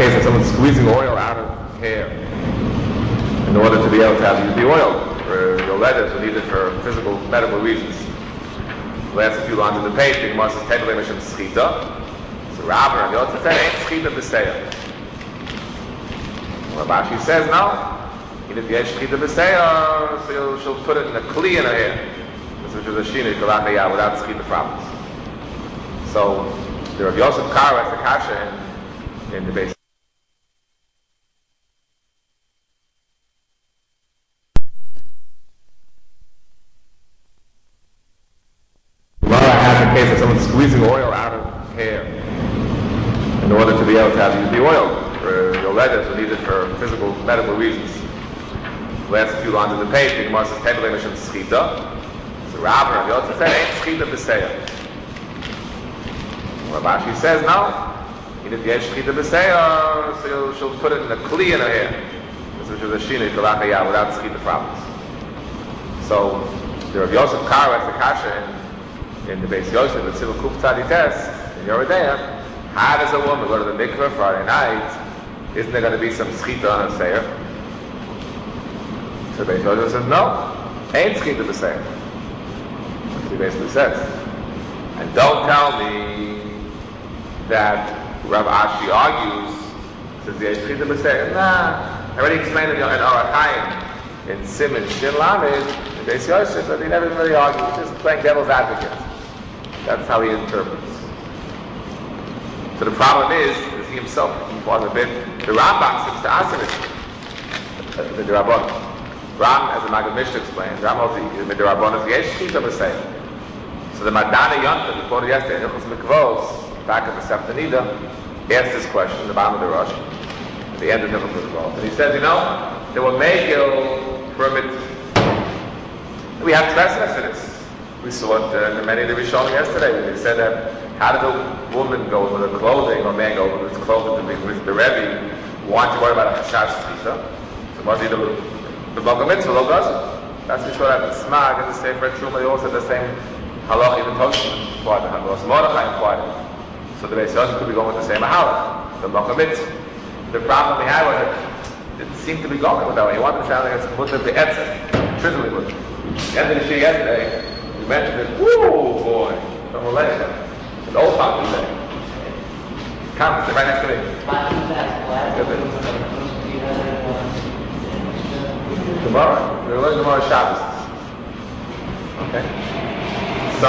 case of someone squeezing oil out of hair in order to be able to use the oil for your lettuce or need it for physical, medical reasons. Last few lines of the page, the Gemara says, "Tevei Mishum Schita." So Rabbi and Yosef said, "Ain't Schita b'Seya." Rabashi says, "No. Even if you have Schita b'Seya, so she'll put it in a kli in her hair. This is a shina kalachaya without Schita problems." So the Rav Yosef Karo has the kasha in the base. In case of someone squeezing oil out of hair in order to be able to use the oil for your lettuce or need it for physical, medical reasons. Last few lines of the page, the Gemara says, "Tevei Mishum Schita." So Rabbi and Yosef said, "Ain't Schita b'Seya." Rabashi says, "No. Even if you have Schita b'Seya, so she'll put it in a kli in her hair. This is a shina kalachaya without Schita problems." So the Rav Yosef Karo has the kasha in the base Yosef, with Siva Kuf Tzadites, in Yoredeya, how does a woman go to the mikveh Friday night? Isn't there going to be some schita on her seir? So the base Yosef says, "No, ain't schita the seir." He basically says. And don't tell me that Rav Ashi argues, says the schita the seir. Nah, I already explained in Orach Chaim, in Simon Shin Lamed, in base Yosef, that he never really argues, just playing devil's advocate. That's how he interprets. So the problem is he himself was a bit. The Rambam seems to answer it. The Rabban. Ram, as the Maggid Mishnah explains, Ram also the Rabban is yesh shita b'seya. So the Madana Yonta, before yesterday, Hilchos Mikvos, back at the Seftanida, asked this question in the bottom of the Rosh, at the end of Hilchos Mikvos, and he said, there were Megil permits. We have precedence in this. We saw it in many of the Rishonim yesterday. They said that how does a woman go with her clothing or man go with his clothing to be with the Rebbe? Why don't you worry about a chashash schita? So must be the Bava Mitzvah lo gaza. That's the Shor at the Smag and the Sefer Truma. They also have the same halach even Toshim applied. The Halos Mordechai applied. So the Beis Yosef could be going with the same halach, the Bava Mitzvah. The problem we had was it didn't seem to be going with that way. He wanted to sound like it's mutter to etzem, truthfully mutter. The end of the shir yesterday. You mentioned it, woo boy, from Malaysia. An old fountain today. Come, sit right next to me. Tomorrow. We're learning tomorrow Shabbos. Okay? So,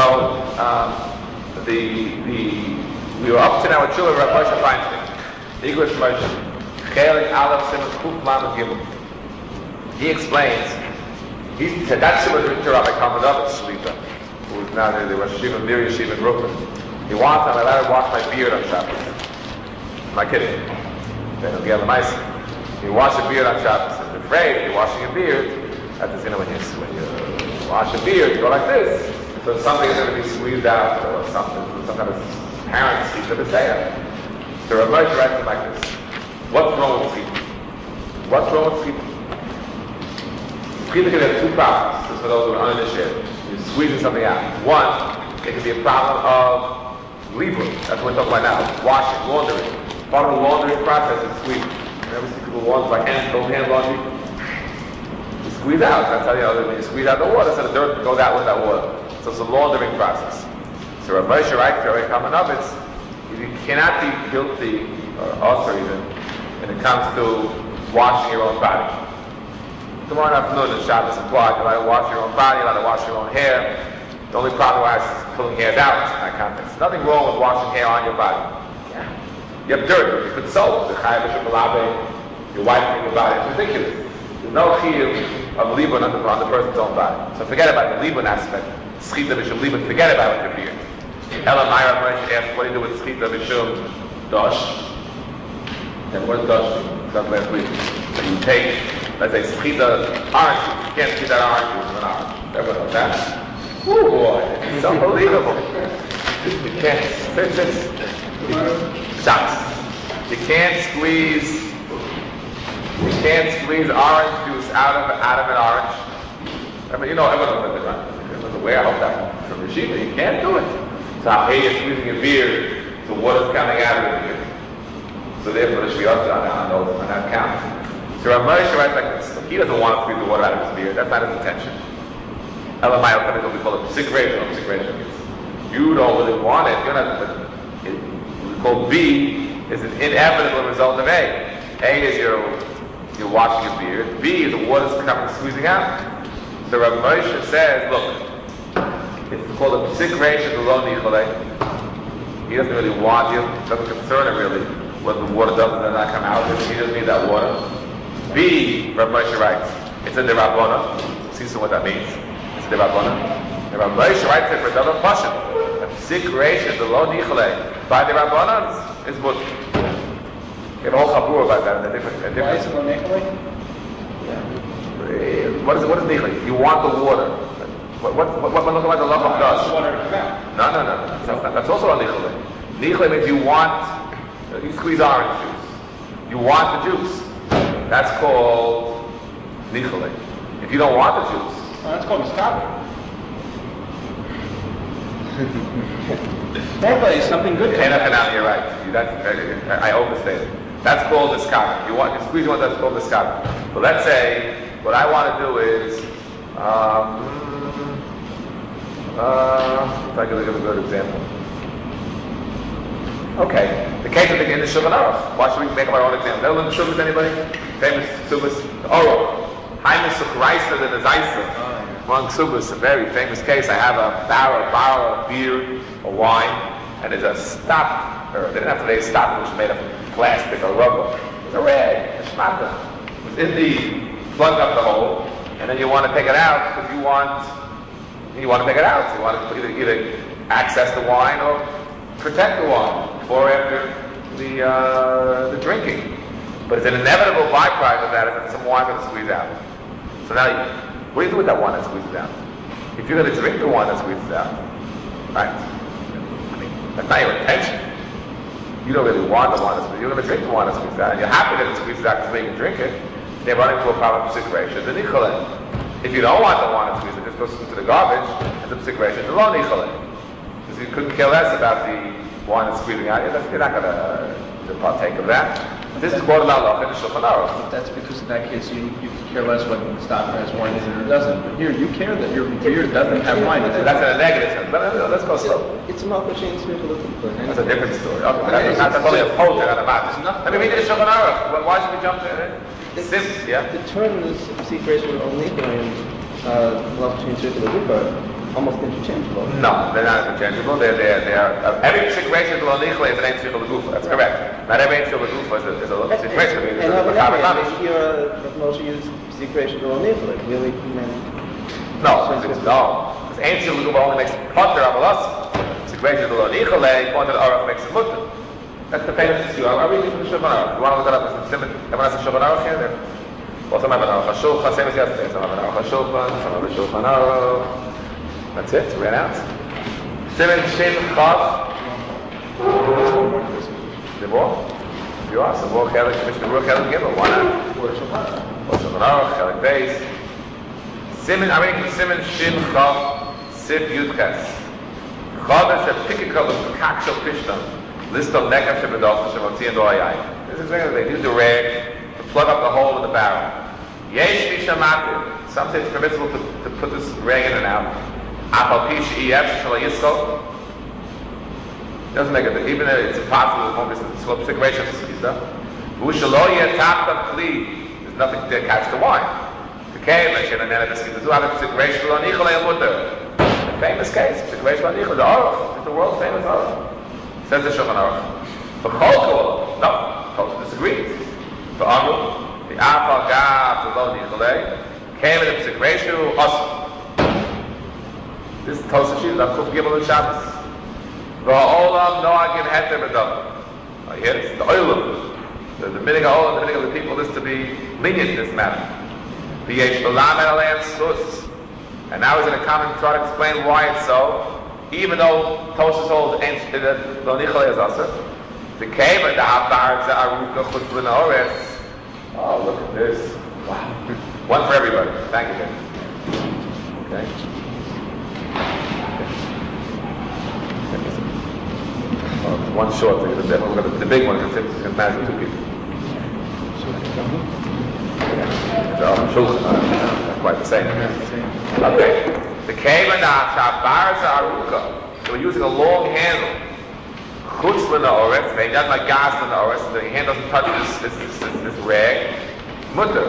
we were up to now with Shul of Rav Moshe Feinstein. English Moshe. Chelik Aleph Simon Kuf Lamed Gimel. He explains. He said that's what Rabbi Kalmanov Shlita, who is now the Rosh Yeshiva Mir Yeshiva in Brooklyn. He wants I'm allowed to wash my beard on Shabbos. Am I kidding? Then he'll get the mice. You wash a beard on Shabbos. I'm afraid if you're washing a beard, that is when you wash a beard, you go like this. So something is going to be squeezed out or something, some kind of parent speech of the Seiya. So Rav Moshe writes it like this. What's wrong with sleep? What's wrong with sleep? Sleep can have two problems, just for those who are uninitiated. You're squeezing something out. One, it can be a problem of libra. That's what we're talking about now. Washing, laundering. Part of the laundering process is squeezing. You ever see people launder by hand, cold hand laundry? You squeeze out. That's how you squeeze out the water so the dirt goes out with that water. So it's a laundering process. So Rav Moshe writes here, Kamenovitz, you cannot be guilty, or also even, when it comes to washing your own body. Tomorrow afternoon, the Shabbos applied. You're allowed to wash your own body, you're allowed to wash your own hair. The only problem is pulling hairs out in that context. Nothing wrong with washing hair on your body. Yeah. You have dirt, you put soap, the chayav shokolabe, you're wiping your body. It's ridiculous. There's no chiyuv of libun on the person's own body. So forget about the libun aspect. Schita b'shum libun, forget about it your beard. Ella Myra Moshe asked, what do you do with schita b'shum dosh? And what is dosh? That's last week. So you take, let's say, schita orange juice. You can't see that orange juice with an orange. Everyone knows that? Oh boy, it's unbelievable. You can't, shots. You can't squeeze orange juice out of an orange. I mean, everyone knows that, right? There's a way, I hope that from Yeshiva, you can't do it. So how you're squeezing your beard, the water's coming out of your beard. So therefore, the Shviyot on that count. So Rav Moshe writes like this. He doesn't want to squeeze the water out of his beard. That's not his intention. Elamai al we call it psikration. You don't really want it. You're not. We call B is an inevitable result of A. A is you're washing your beard. B is the water's coming squeezing out. So Rav Moshe says, look, it's called a psikration below nichole. He doesn't really want you. It doesn't concern him really whether the water does or does not come out. He doesn't need that water. B, Rav Moshe writes, it's a derabona. See what that means. It's a derabona. And Rav Moshe writes it for another question. A psikration below nichole by the rabbanon is good. You have a whole chabur about that. Why is it below nichole? What is nichole? You want the water. What the love does? No. That's also on nichole. Nichole means you squeeze orange juice. You want the juice. That's called nichole. If you don't want the juice, that's called miskabel. Nichole is something good. You're right. I overstated. That's called miskabel. You squeeze one. That's called miskabel. But let's say what I want to do is. If I could give a good example. Okay, the case of the Shulchan Aruch. Why should we make up our own example? Never learned the Shulchan, anybody? Famous Subas Aruch. Haimis Sukhraisa than the Zaisa. Among Subas, a very famous case. I have a barrel of beer or wine, and there's a stop, or they didn't have today's stop, which is made of plastic or rubber. It's a rag, a shmata. It's in the plug up the hole, and then you want to take it out because you want to take it out. You want to either access the wine or protect the wine before or after the drinking. But it's an inevitable byproduct of that is that some wine is going to squeeze out. So now, what do you do with that wine that squeezes out? If you're going to drink the wine that squeezes out, right? I mean, that's not your intention. You don't really want the wine that squeezes out. You're going to drink the wine that squeezes out, and you're happy that it squeezes out because you can drink it. They're running into a problem of psikration. The nichole. If you don't want the wine that squeezes, it just goes into the garbage. It's a psikration. The low nichole. Because you couldn't care less about the wine that's squeezing out. You're not going to partake of that. This is called Malach in the Shulchan Aruch. That's because in that case you care less whether the stopper has wine in it or doesn't. But here you care that your beer doesn't have wine in it. That's in a negative sense. But let's go slow. It's a Malach chain That's a different story. Okay, that's only a poter on the mat. Let me read the Shulchan Aruch. Why should we jump to it? The term is secration only and Malach chain circular dupa almost interchangeable. No, they're not interchangeable. They're every situation below nichole is an ain't circular dupa. That's correct. Not every ain't circular dupa is a situation. And here, Moshe used secration below nichole. Really meant. No, because ain't circular dupa only makes potter of us. Situation below nichole, pointed aruch makes it mutter. That's the famous issue. I'll read you from the Shulchan Aruch. You want to look it up as a simon? Everyone has a Shulchan Aruch here? Also, I have an Aruch HaShulchan, same as yesterday. So I have an Aruch HaShulchan, some of the Shulchan Aruch. That's it, ran out. Simon Shin Chav. Devor? If you are, Devor Chelik, Mishnah Ruach Chelik Gimel. Why not? Or Shulchan Aruch, Chelik Beis. Simon, I'm reading from Simon Shin Chav, Sif Yud Ches. Chav is a pikikal of Kakshel Pishtam. List of Nekam Shebedov Shemotzi and Doayai. This is exactly they use the rag to plug up the hole in the barrel. Yesh Mishamatir. Some say it's permissible to put this rag in and out. Apal Pish EF Shala Yisrael. Doesn't make it. Even if it's impossible, it's a slope situation. Vushaloya Tapta Kli. There's nothing to catch the wine. The cave, and then the situation on Nichole Mutter. The famous case, situation on Nichole, the Aruch. It's the world famous Aruch. Says the Shulchan Aruch. For Cholkol, no, Cholkol disagrees. For Amru, the Afal Gav, the Lo Nichole, came in the Psikreshu, Osam. This is Tosaf Shil, Daf Kuf Gimel and Shabbos. V'ha'olam no'agim heter b'davar. Here it's the Olam. The minig ha'olam, the minig of the people is to be lenient in this matter. V'yesh v'lam et aleim sus. And now he's going to come and try to explain why it's so. Even though Tosas holds Lo Nichole is also. The cave and the Habar Za'aruka Chutz L'Naores. Oh, look at this. Wow. One for everybody. Thank you, guys. Okay. One short, so the big one can manage with two people. Not quite the same. Okay. The Kevanah Shabarza Aruka. They were using a long handle. Chutz l'na'oretz. They got like gas l'na'oretz, so the hand doesn't touch this rag. Mutter.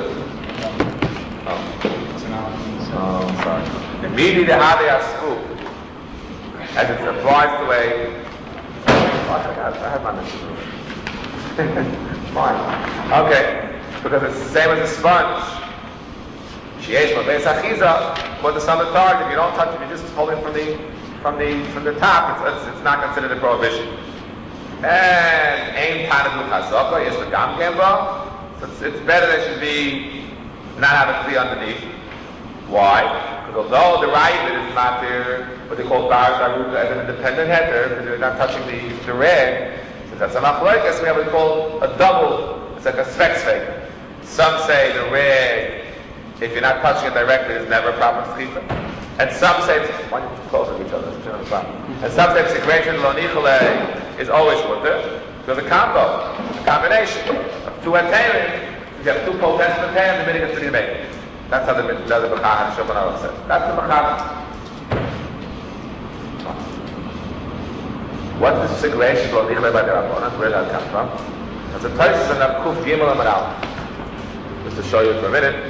Oh, sorry. Immediately the Hadi scoop. As it applies to a. I have my mission. Fine. Okay. Because it's the same as a sponge. Sheyesh Mabeis Achiza, put this on the target. If you don't touch it, you just hold it from the top. It's not considered a prohibition. And Aim Tanadu Chazaka, yes, the Gam Gemba. So it's better that should be not have a kli underneath. Why? Because although the right is not there, what they call Bar Zaruka as an independent header, because you're not touching the rag, so that's a machlokes. We have what we call a double. It's like a svek. Some say the rag, if you're not touching it directly, is never a proper schita. And some say it's why don't you closer to each other? And some say segregation lonichale is always mutter. So the combo, the combination of two antennas, you have two potential antennas, the middle gets to be made. That's how the Bechach and Shulchan says. That's the Bechach. What's the segregation lonichale by the Rabbanan? Where did that come from? That's a person of Kuf Gimel and Maral. Just to show you for a minute.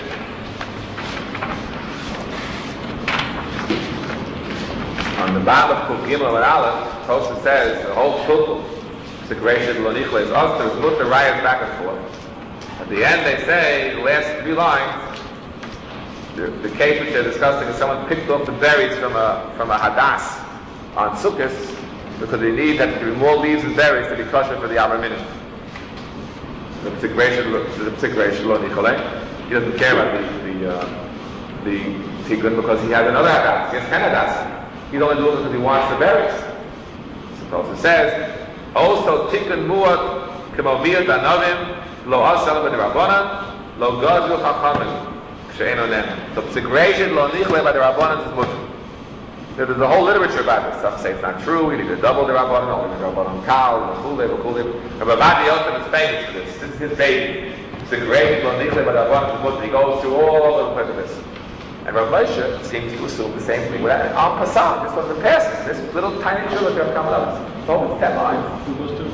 On the bottom of Kuf Gimel and Aleph, Tosfos says the whole shulchan, segregation lonichale is us to move the rayas back and forth. At the end, they say the last 3 lines. The case which they're discussing is someone picked off the berries from a hadas on Sukkot because they need that to be more leaves and berries to be kosher for the Amar Minim. The segregation lonichale. He doesn't care about the tikkun because he has another hadas. He has 10 hadas. He's only doing it because he wants the berries. Suppose it says, also tikkun muat k'moviyat anavim lo asal b'derabbanan lo gazu chachamim. So segregation lo nichle by the Rabbanan is mutter. There's a whole literature about this. Some say it's not true. You need to double the Rabbanan, only the Rabbanan Kal, the Chulei. Rabbi Yotam is famous for this. This is his baby. Segregation lo nichle by the Rabbanan is mutter. He goes through all of the this. And Rav Moshe seems to assume the same thing with that. And en passant, this was the passage. This little tiny children have come up. It's over 10 lines. Who goes to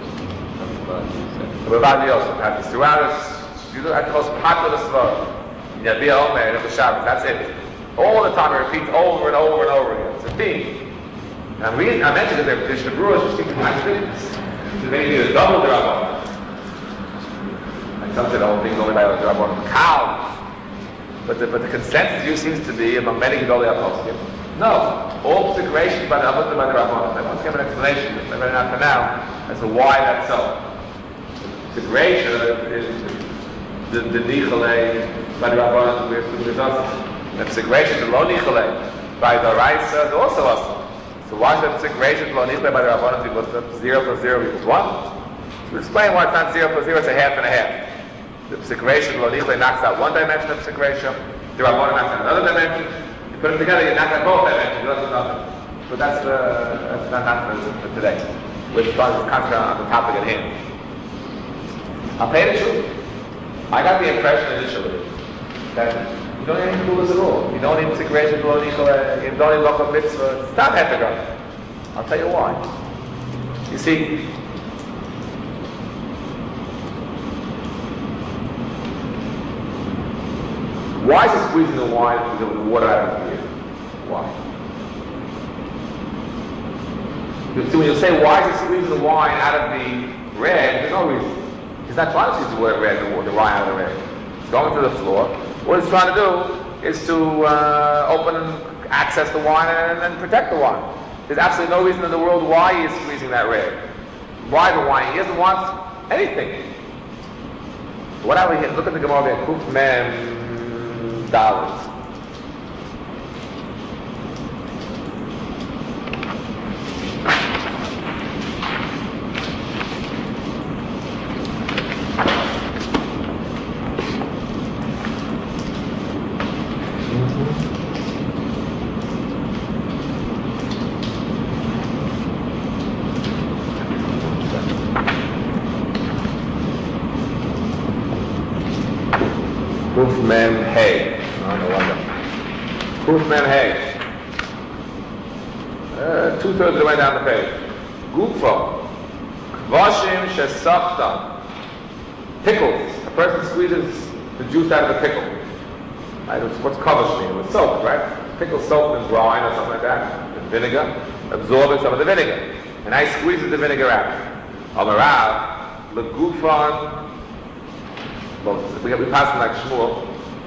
Rabbi Yotam has this throughout us. That's the most popular svara. Yabia Omer and the Shabbos, that's it. All the time it repeats over and over and over again. It's a theme. And I mentioned that the brewers just keep contradicting this. So they need to double the Rabbanan. And some say the whole thing's only by the Rabbanan cows. But the consensus view seems to be among many Gedolei HaPoskim. No, all segregation by the Rabbanan. I want to give an explanation, but not for now, as to why that's so. Segregation is the Nichale by the Rabbanan with us. And segregation to lo nichale by the Raisa is also us. So why should segregation to lo nichale by the Rabbanan equals 0 plus 0 equals 1? To explain why it's not 0 plus 0, it's a half and a half. The segregation lo nichale knocks out one dimension of segregation. The Rabbanan knocks out another dimension. You put them together, you knock out both dimensions. That's nothing. But that's not for today. We're concentrating on the topic at hand. I'll pay the truth. I got the impression initially that you don't need to do this at all. You don't need segregation, you don't need local mitzvah. Stop heteron. I'll tell you why. You see, why is he squeezing the wine and the water out of the beer? Why? See, when you say why is he squeezing the wine out of the rag, there's no reason. He's not trying to squeeze the wine out of the rag. He's going to the floor. What he's trying to do is to open and access the wine and protect the wine. There's absolutely no reason in the world why he is squeezing that rag. Why the wine? He doesn't want anything. Whatever he look at the Gemara there, Kuf Mem Dalet. Hey. No wonder. Kuf Mem Hey. 2/3 of the way down the page. Gufa. Kvashim Shesachta. Pickles. A person squeezes the juice out of the pickle. Right? What's kavash mean? It was soaked, right? Pickle soaked in brine or something like that. In vinegar. Absorbing some of the vinegar. And I squeezes the vinegar out. Amarav. Legufan. Well, we pass like Shmuel,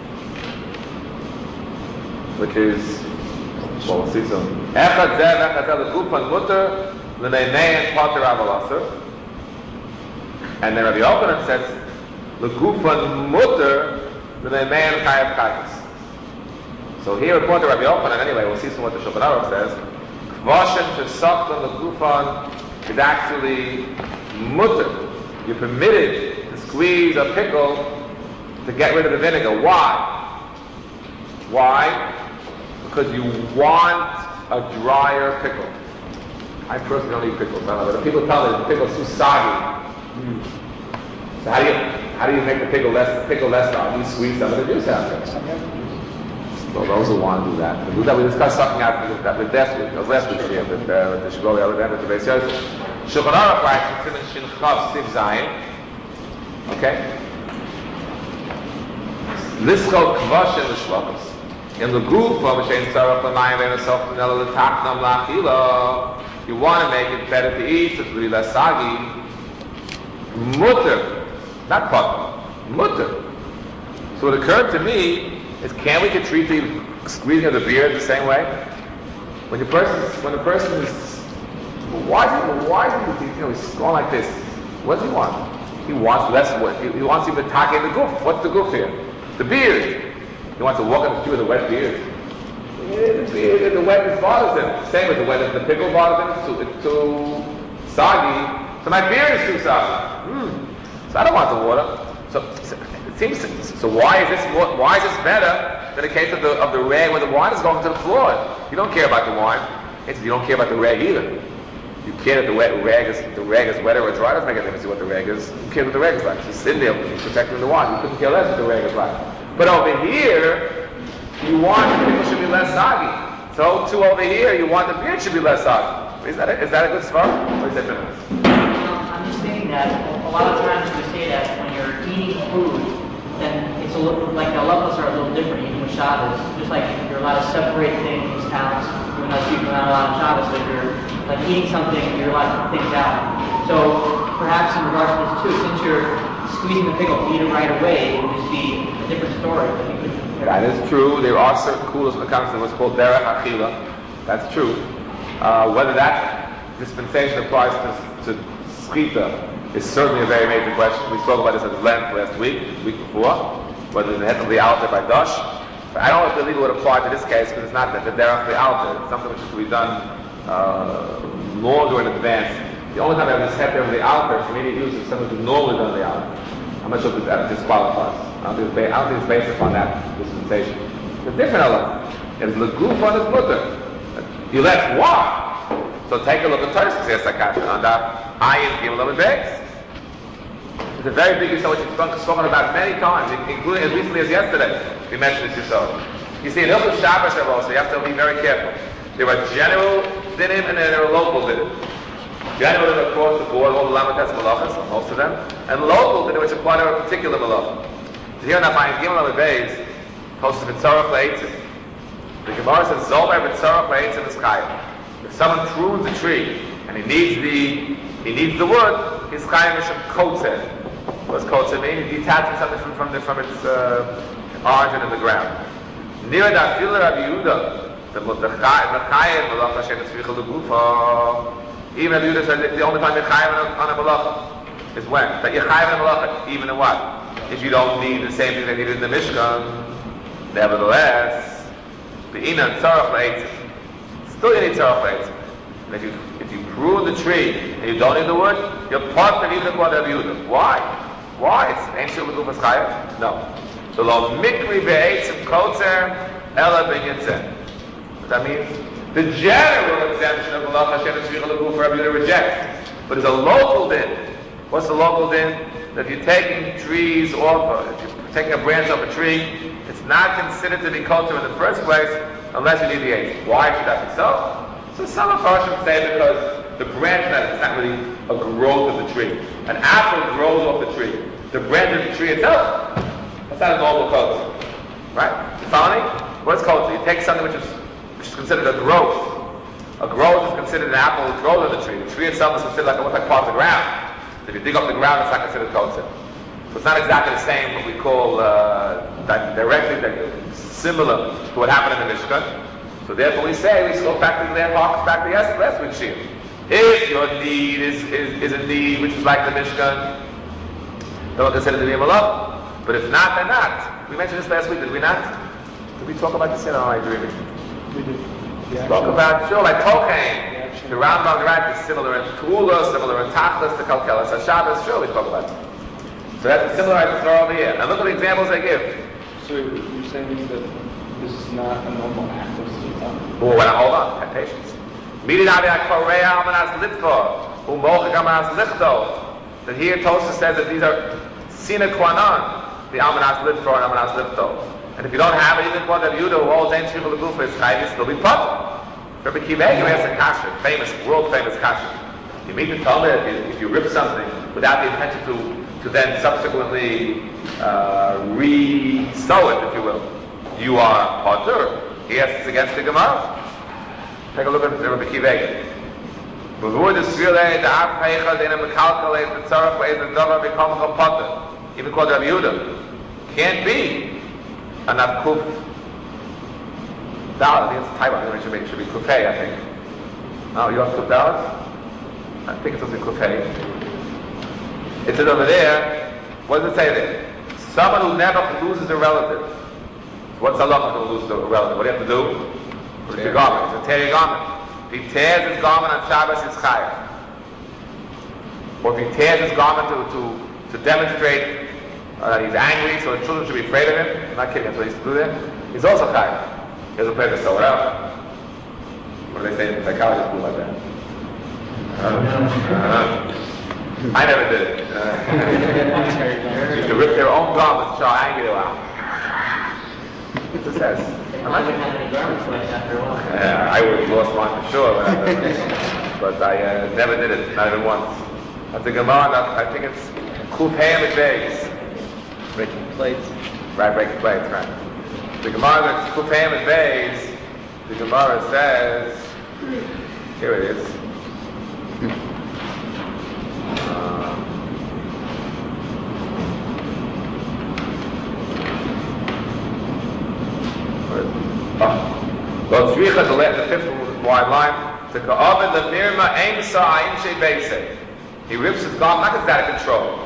which is, well, we'll see soon. Echad zeh v'echad zeh legufan mutter l'neinein pater avalaser. And then Rabbi Yochanan says, legufan mutter l'neinein chayav kayis. So here, according to Rabbi Yochanan, anyway, we'll see soon what the Shulchan Aruch says. Kvashem shesachtan legufan is actually mutter. You're permitted squeeze a pickle to get rid of the vinegar. Why? Why? Because you want a drier pickle. I personally don't eat pickles, but people tell me the pickle's too soggy. So how do you make the pickle less soggy? You squeeze some of the juice out of it. So those who want to do that. We discussed something after that with last week's year with the Shigoli Alexander to Beis Yosef. Shulchan Aruch writes in Shin Chav Siv Zayin. Okay? Lischol kvashim l'shvachos. In the group of Shein Tzarach l'mayim and Sof Nela l'tachnam l'achila, you want to make it better to eat, so it's really less soggy. Mutter, not pater, mutter. So what occurred to me is, can we treat the squeezing of the beard the same way? When the person is, why is he, he's going like this? What does he want? He wants less work. He wants him to tack in the goof. What's the goof here? The beard. He wants to walk on the street with a wet beard. The wetness bothers him. Same with the wetness. The pickle bothers him. It's too soggy. So my beard is too soggy. So I don't want the water. So it seems. So why is this better than the case of the rag where the wine is going to the floor? You don't care about the wine. You don't care about the rag either. You care that the rag is wetter or dry. Doesn't make any difference to what the rag is. You care what the rag is like. It's just in there protecting the wine. You couldn't care less what the rag is like. But over here, you want the pickle should be less soggy. So too over here, you want the beard should be less soggy. Is that a good svara? What is that? I'm just thinking that a lot of times we say that when you're eating food, then it's a little like the halachos are a little different even with Shabbos. Just like you're allowed to separate things out. Even though you're not allowed on Shabbos, but you're like eating something, you're allowed to put things out. So perhaps in regards to this too, since you're squeezing the pickle to eat it right away, it would just be a different story. That is true. There are certain kulas in the concept of what's called derech achila. That's true. Whether that dispensation applies to skita is certainly a very major question. We spoke about this at length last week, the week before, whether it's the head of the altar by Dosh. But I don't believe it would apply to this case because it's not the derech of the altar. It's something which is to be done longer in advance. The only time I have this head there of the altar for me to use is something that's normally done on the altar. I'm not sure if that disqualifies. I don't think it's based upon that dispensation. The different element is legufan is mutter. You left why? So take a look at Tosfos here, Sakasha, on that ayin gimel of base. It's a very big issue which we've spoken about many times, including as recently as yesterday. We mentioned this yourself. You see, in Hilchos Shabbos, so you have to be very careful. There are general dinim and there are local dinim. General dinim across the board, all the lamates malachas, most of them, and local dinim which apply to a particular malacha. So here in that ayin gimel of base, Tosfos b'tzarach le'etzim. The Gemara says, Zomer b'tzarach le'etzim is chayim. If someone prunes a tree and he needs the wood, his chayim is kotzer. What does kotzer mean? He's detaching something from its origin in the ground. Near that field of Rabbi Yehuda, the chayim malacha shem tzricha legufa. Even Rabbi Yehuda said the only time you're chayim on a malacha is when that you're chayim on a malacha, even in what? If you don't need the same thing they needed in the Mishkan, nevertheless, the inan tzarach le'etzim. Still you need tzarach le'etzim. And if you prune the tree and you don't need the wood, you're part of even according to Rabbi Yehuda. Why? Why? It's ancient with Ufas Chayim? No. So lo mikri be'etzim kotzer ela b'yitzeh. What that means? The general exemption of Allah Hashem and Tzricha L'Guf for Rabbi Yehuda rejects. But it's a local din. What's the local din? That if you're taking trees off, if you're taking a branch off a tree, it's not considered to be culture in the first place unless you deviate. Why should that be so? So some of us should say because the branch that is not really a growth of the tree. An apple grows off the tree. The branch of the tree itself, that's not a normal culture. Right? You follow me? What's culture? You take something which is considered a growth. A growth is considered an apple which grows on the tree. The tree itself is considered like almost like part of the ground. So if you dig up the ground, it's not considered culture. So it's not exactly the same what we call directly similar to what happened in the Mishkan. So therefore we say, we go back to the harks back to last week's shir. If your need is a need which is like the Mishkan, then we'll consider to be a malach. But if not, then not. We mentioned this last week, did we not? Did we talk about this? Am I dreaming? We did. Talk about, sure, like Tolkien. The Rambam Rak is similar in Tula, similar in Tachlis, the Kalkelas, Shabbos, sure, we spoke about it. So that's a similar I throw over here. And look at the examples I give. So you're saying that this is not a normal act of Sita? Well, hold on, have patience. That here Tosa says that these are sine qua non, the Almanas Litvor and Almanas Lifto. And if you don't have it, even one that you do, who holds Ein Shrivel Gufa is Chayvis, they'll be put. Rabbi Kiva Eger has a kasha, famous, world-famous kasha. You meet the Talmud, if you rip something without the intention to then subsequently re-sew it, if you will, you are potter. He asks against the Gemara. Take a look at Rabbi Kiva Eger. Even called Rabbi Yehuda. Can't be. And not kuf. Dalet, I think it's a typo. I think it should be kufay, I think. No, you have kuf dalet? I think it's something kufay. It says over there, what does it say there? Someone who never loses a relative. What's halacha to lose a relative? What do you have to do? Put your garment. It's a tear your garment. If he tears his garment on Shabbos, it's chayav. Or if he tears his garment to demonstrate he's angry, so his children should be afraid of him. I'm not kidding, that's what he used to do there. He's also chayav. He has a place to sew it up. What do they say in psychology school like that? I never did it. They used to rip their own garments to show how angry they were. It says. I wouldn't have any garments left after a while. I would have lost mine for sure, but I never did it, not even once. I think I think it's Kuf Ham and Bays. Breaking plates. Right, breaking plates, right. The Gemara that's Kuf Ham and Bays, the Gemara says, here it is. The fifth wide line. To Ka'avid the Nirma Ein Sa'in Shei Beisei. He rips his garment, not because it's out of control.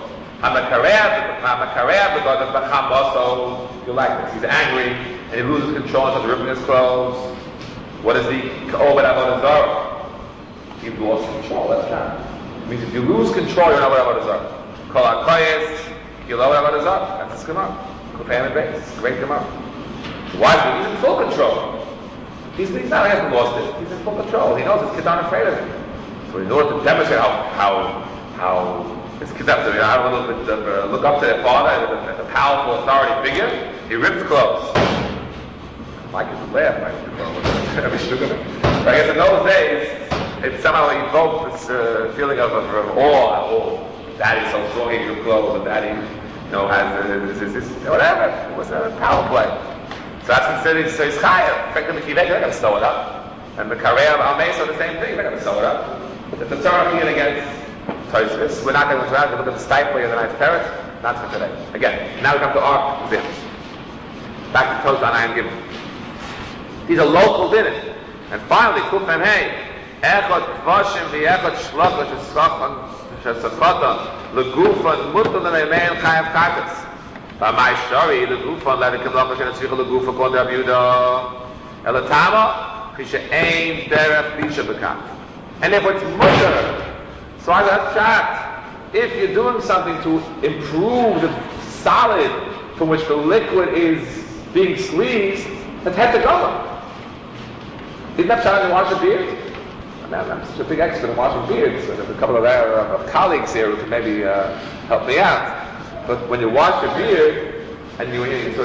So you like this. He's angry and he loses control and starts ripping his clothes. What is the Ka'avid Avodah Zarah? He lost control. That's not. It means if you lose control, you're not Avodah Zarah. Kol HaKoyes, you're Avodah Zarah. That's his Gemara. Kufay and Beis. Great Gemara. Why? Because he's in full control. He's not, he hasn't lost it. He's in full control. He knows his kids aren't afraid of him. So in order to demonstrate how his kids have to have a little bit of look up to their father as a powerful authority figure, he rips clothes. My kids would laugh. I guess in those days, it somehow evoked this feeling of awe. Oh, Daddy's so strong, he rips clothes, and Daddy, has this, whatever. It was a power play. So that's considered, so he's chayav. Effectively, they're going to sew it up. And the Karei of Almeis are the same thing, they're going to sew it up. But the Tzarech here against Tosfos, we're not going to look at the Stiple and the Ninth Parrot, not for today. Again, now we come to our examples. Back to Tosfos on Ayin Gimel. These are local dinim. And finally, Kuf Mem Hey, Echad Kvashim v'Echad Shlachah Shesachatan Legufan Mutal Ne'emein Chayav Karkas. My shari the gufan let it come up and tzricha the gufa called Rabbi Yehuda elatama kisha ain derech lisha bekat. And if it's mutter, so I got shocked. If you're doing something to improve the solid from which the liquid is being squeezed, that's head to go. Isn't that trying to wash a beard? I'm such a big expert in washing beards. So there's a couple of our colleagues here who can maybe help me out. But when you wash your beard, and you sort of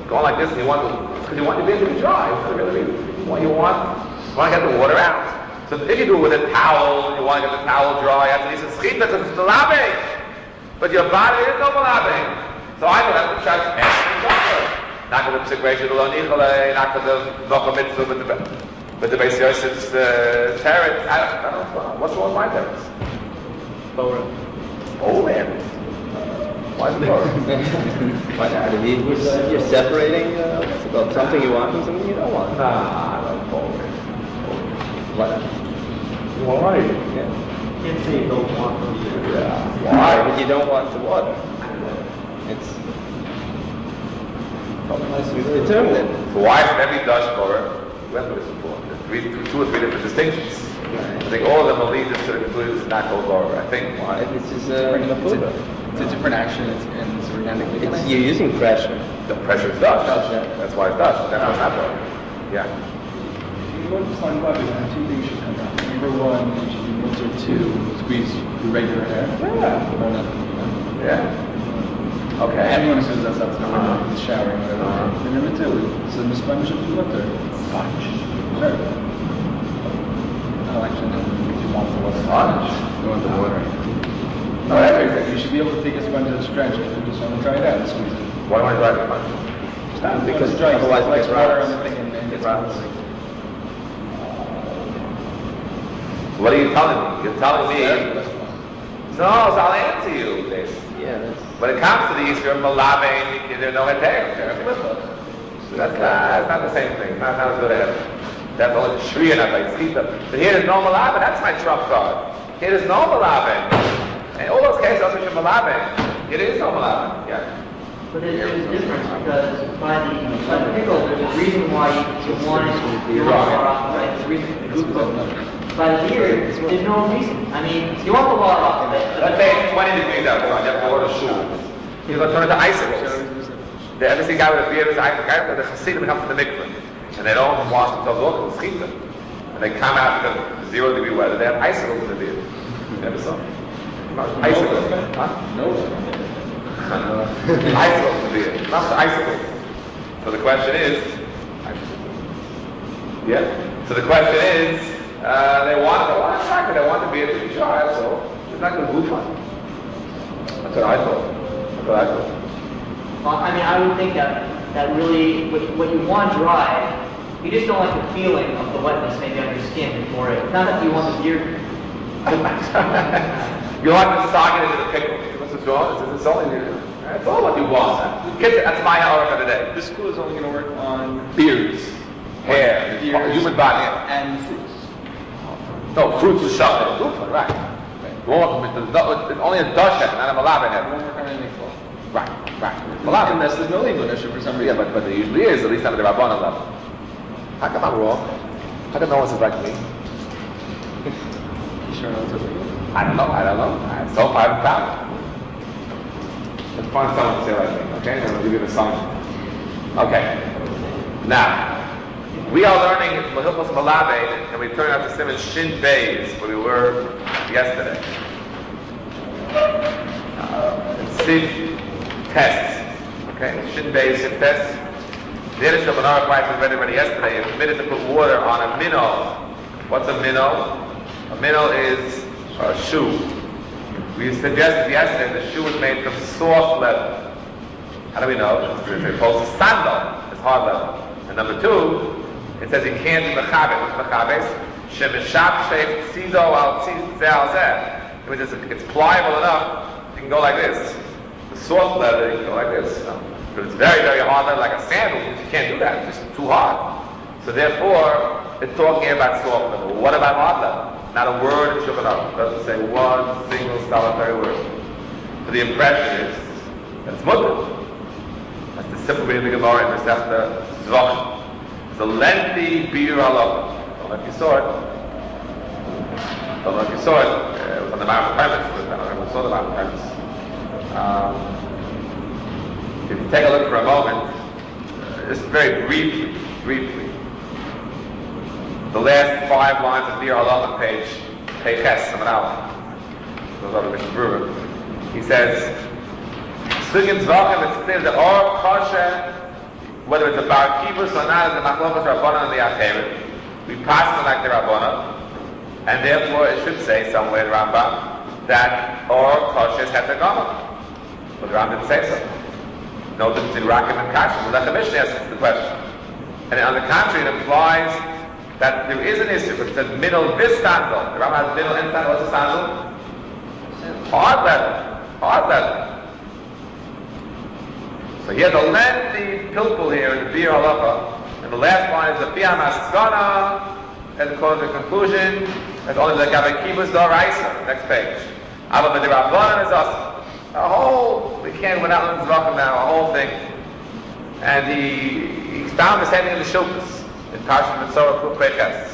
going like this, and you want your beard to be dry. You want to get the water out. So if you do it with a towel, you want to get the towel dry, that's at least a schita because it's malabe. But your body is no malabe. So I don't have to charge extra. Not because of Psikration alone, not because of Nocha Mitzvah, but the Beis Yosef's teretz. I don't know. What's wrong with my teretz? Oh man. Why is it Why not? You're separating about something you want from something you don't want. Nah, I don't forward. What? Why? Yeah. Can't say you don't want them. Yeah. Why? Why? But you don't want the water. It's probably nice to determine it. So why is every Dutch for we went through this before? There's two or three different distinctions. I think all of them will lead us to the conclusion it's not gold over. I think why? This is mafuba. It's a different action, and it's organically. You're using pressure. The pressure is Dutch. Yeah. That's why it's Dutch. That's why it's not gold. Yeah. You want to find out two things should come out. Number one, you should do once or two, squeeze your regular hair. Yeah. Okay. Everyone assumes that's number one, showering, whatever. And number two, so the sponge should be water. Sponge. Sure. No, actually, no. If you want the water. Sponge? You want the water. No, everything. You should be able to take a sponge that's drenched and you just want to dry it out and squeeze it. Why do I drive the sponge? Because it's dry, otherwise it it gets water rotten. on the thing and It gets rots. What are you telling me? You're telling me. No, so I'll answer you this. Yeah, that's... When it comes to the Easter, Malabe, there's no heter. So that's not the same thing. Not as good as that's only the Shriya, not like Sita. But here there's no Malabe. That's my trump card. Here there's no Malabe. In all those cases, also Malabe. Here there is no Malabe. Yeah. But there's a difference because by the pickle, there's a reason why you want it to off, right? There's a reason for the glucose. By the beard, there's no reason. I mean, you want the water off of it. Let's say it's 20 degrees outside. You have to order shoes. You're going to turn into icicles. The ever see a guy with a beard who's icicle? The Hasidim come to the mikveh. And they don't wash themselves off with schita. And they come out because of 0 degree weather. They have icicles in the beard. You never saw? Icicles. Huh? No. Icicles in the beard. Not the icicles. So the question is, yeah. So the question is, they want the beard to be dry, so it's not going to goof on it. That's what I thought. I mean, I would think that really, what you want dry, you just don't like the feeling of the wetness maybe on your skin before it. It's not that you want the beard. You like to sock it into the pickle. What's wrong? It's only that's all what you want. That's my hour for today. This school is only going to work on Beards, hair, human body. and fruits. No, fruits are shot. Right. Only a Dutch head, not a Malabar It head. won't work on anything full. Right. Malabar, unless there's no legal issue for some Yeah, reason. but there usually is, at least on the Rabbanan level. How come I'm wrong? How come no one says like me? You sure knows it? I don't know. So far I haven't found it. Let's find someone to say like me, okay? Then we'll give you the song. Okay. Now, we are learning Mahilchos Malabe, and we turn out to Siman Shin Beis, where we were yesterday. Siv Test. Okay, Shin Beis, Siv Test. The Yiddish of Menara Price we read already yesterday. It's permitted to put water on a minnow. What's a minnow? A minnow is a shoe. We suggested yesterday the shoe was made from soft leather. How do we know? It's opposed to sandal. It's hard leather. And number two, it says you can't do mechabes. What's mechabes? Shemeshaf sheif tzido al tzeh zeh. It means it's pliable enough. You can go like this. The soft leather, you can go like this. But it's very, very hard leather, like a sandal. You can't do that. It's just too hard. So therefore, it's talking here about soft leather. What about hard leather? Not a word in Shulchan Aruch. It doesn't say one single solitary word. So the impression is that it's mutter. That's the simple reading of the Gemara in Masechta Zvachim. It's a lengthy beer halacha. Don't know if you saw it. It was on the Mount Premise. I don't know if you saw the Mount Premise. If you take a look for a moment, just very briefly, the last 5 lines of Beer Halacha, page Ches, Samad Aleph. Those are the Mishnah Berurah. He says, Sugim Zvachim, it's clear that Or Kasha whether it's a bar kibbutz or not, it's a machlokas rabbanan and the acherim. We pass them like the rabbanan, and therefore it should say somewhere in Rambam that or kosher is heterogama. But the Rambam didn't say so. No difference in rakim and kasher. The Lechem Mishneh asks the question. And on the contrary, it implies that there is an issue, because it says middle this sandal. The Rambam has middle and sandal. What's a sandal? Hard leather. Hard leather. So he has a lengthy pilpul here in the Bir Halacha, and the last line is the Piyam Askana, and according to the conclusion, that's only the Gavei Kibbutz D'Oraisa. Next page. Abba B'Dirabbanan is us. A whole, we can't without learning Zvachim now, a whole thing. And he found the same thing in the Shilkus, in Parshat Mitzorah Kuf Peches.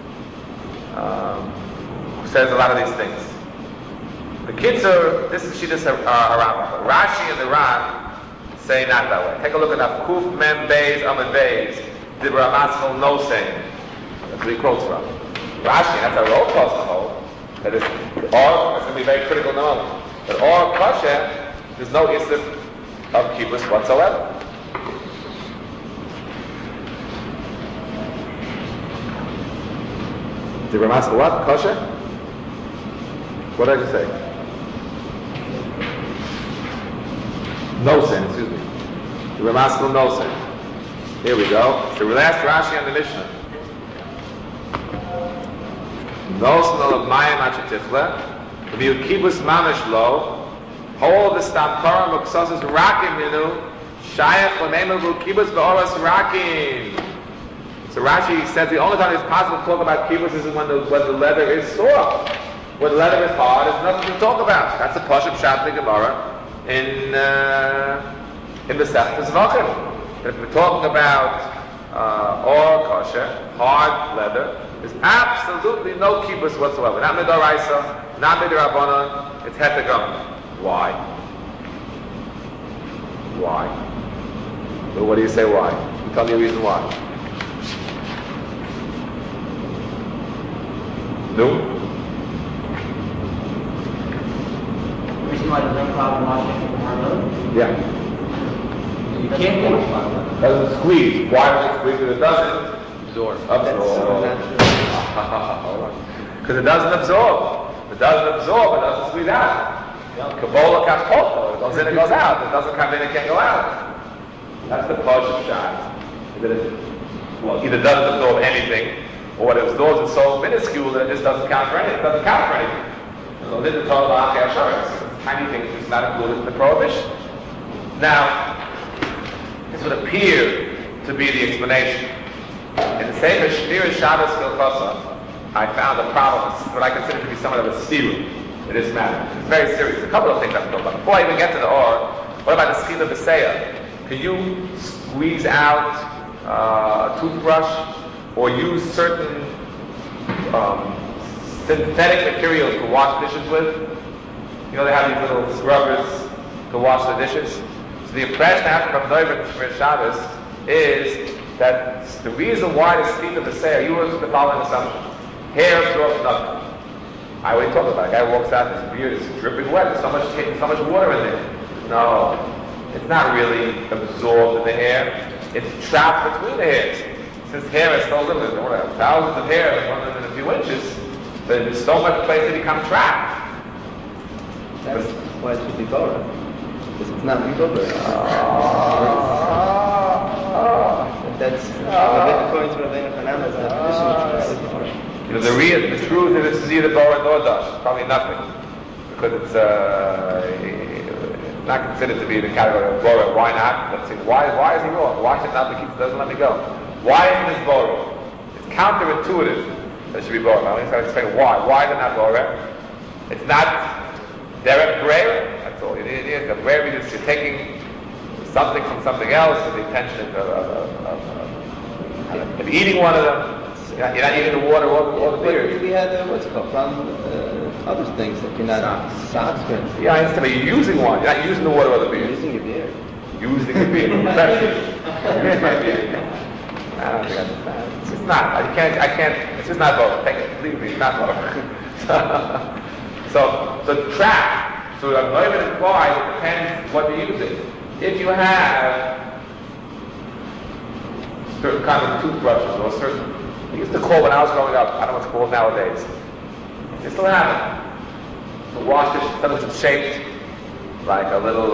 Who says a lot of these things. The Kitzur, this is Shittas Rambam. Rashi and the Ran say not that way. Take a look at that. Kuf Mem Beis Amud Beis Dibra Matzal No saying. That's what he quotes from. Rashi, that's our old Pasuk hold. That is, or, that's going to be very critical in a moment. But or kosher, there's no issue of kibbutz whatsoever. Did we ask what? Kosher? What did I just say? No sin, excuse me. The Ramaskal no sin. Here we go. The last Rashi on the Mishnah. No sin of Mayim Achatifle. The Miu Kibbutz Mamish Lo. Whole of the Stamkara Muksasas Rakim Minu. Shayach L'Neimavu Kibbutz Ba'oras Rakim. So Rashi says the only time it's possible to talk about kibbutz is when the leather is soft. When the leather is hard, there's nothing to talk about. That's a Pashup Shat Gemara in the Seftas Zvachim. But if we're talking about or kosher, hard leather, there's absolutely no kibbutz whatsoever. Not midoraisa, not midrabanan. It's hetegam. Why? Why? Well, what do you say? Why? Tell me a reason why. No. The reason why there's no problem washing it from hard leather? Yeah. You can't wash it. It doesn't squeeze. Why does it squeeze? Because it doesn't absorb. Because it doesn't absorb. It doesn't absorb. It doesn't squeeze out. Kabbalah kapotho. It goes in, it goes out. It doesn't come in, it can't go out. That's the Pashup shot. Either doesn't absorb anything, or what it absorbs is so minuscule that it just doesn't count for anything. It doesn't count for anything. So this is called tiny things is not included in the prohibition. Now, this would appear to be the explanation. In the Sefer Shmir Shabbos Kilchasa, I found a problem, what I consider to be somewhat of a steer in this matter. It's very serious. A couple of things I have to talk about. Before I even get to the or, what about the Schila B'Seya? Can you squeeze out a toothbrush or use certain synthetic materials to wash dishes with? You know, they have these little scrubbers to wash the dishes. So the impression I have from Neumann and Shmir Shabbos is that the reason why the Schila B'Seya, you look at the following assumption. Hair absorbs nothing. I already talked about it. A guy walks out, his beard is dripping wet. There's so much water in there. No, it's not really absorbed in the hair. It's trapped between the hairs. Since hair is so little, there's thousands of hairs, one of them in a few inches, but there's so much place to become trapped. That's why it should be Torah. Because it's not legal, but that's according to Rabbeinu Hanan's definition. You know, the truth is it's either Bora nor Dash. Probably nothing. Because it's not considered to be the category of Bora. Why not? Let's see. Why is he wrong? Why should not be kept? Doesn't let me go. Why isn't this Bora? It's counterintuitive that it should be Bora. I'm going to explain why. Why is it not Bora? It's not Derek Brer. That's all it is. The Brer means you're taking something from something else, and the intention is of eating one of them. You're not eating the water or the beer. We had, what's it called, from other things that you're not... Socks, for instance. Yeah, I understand, but you're using one. You're not using the water or the beer. You're using your beer. Using the beer. Here's my beer. I don't think I understand. It's just not. I can't, it's just not both. Take it, believe me, it's not both. So the trap, so I'm going to imply it depends what you're using. If you have certain kind of toothbrushes or certain. They used to call when I was growing up. I don't know what's called nowadays. They still have it. The wash dish, something that's shaped like a little,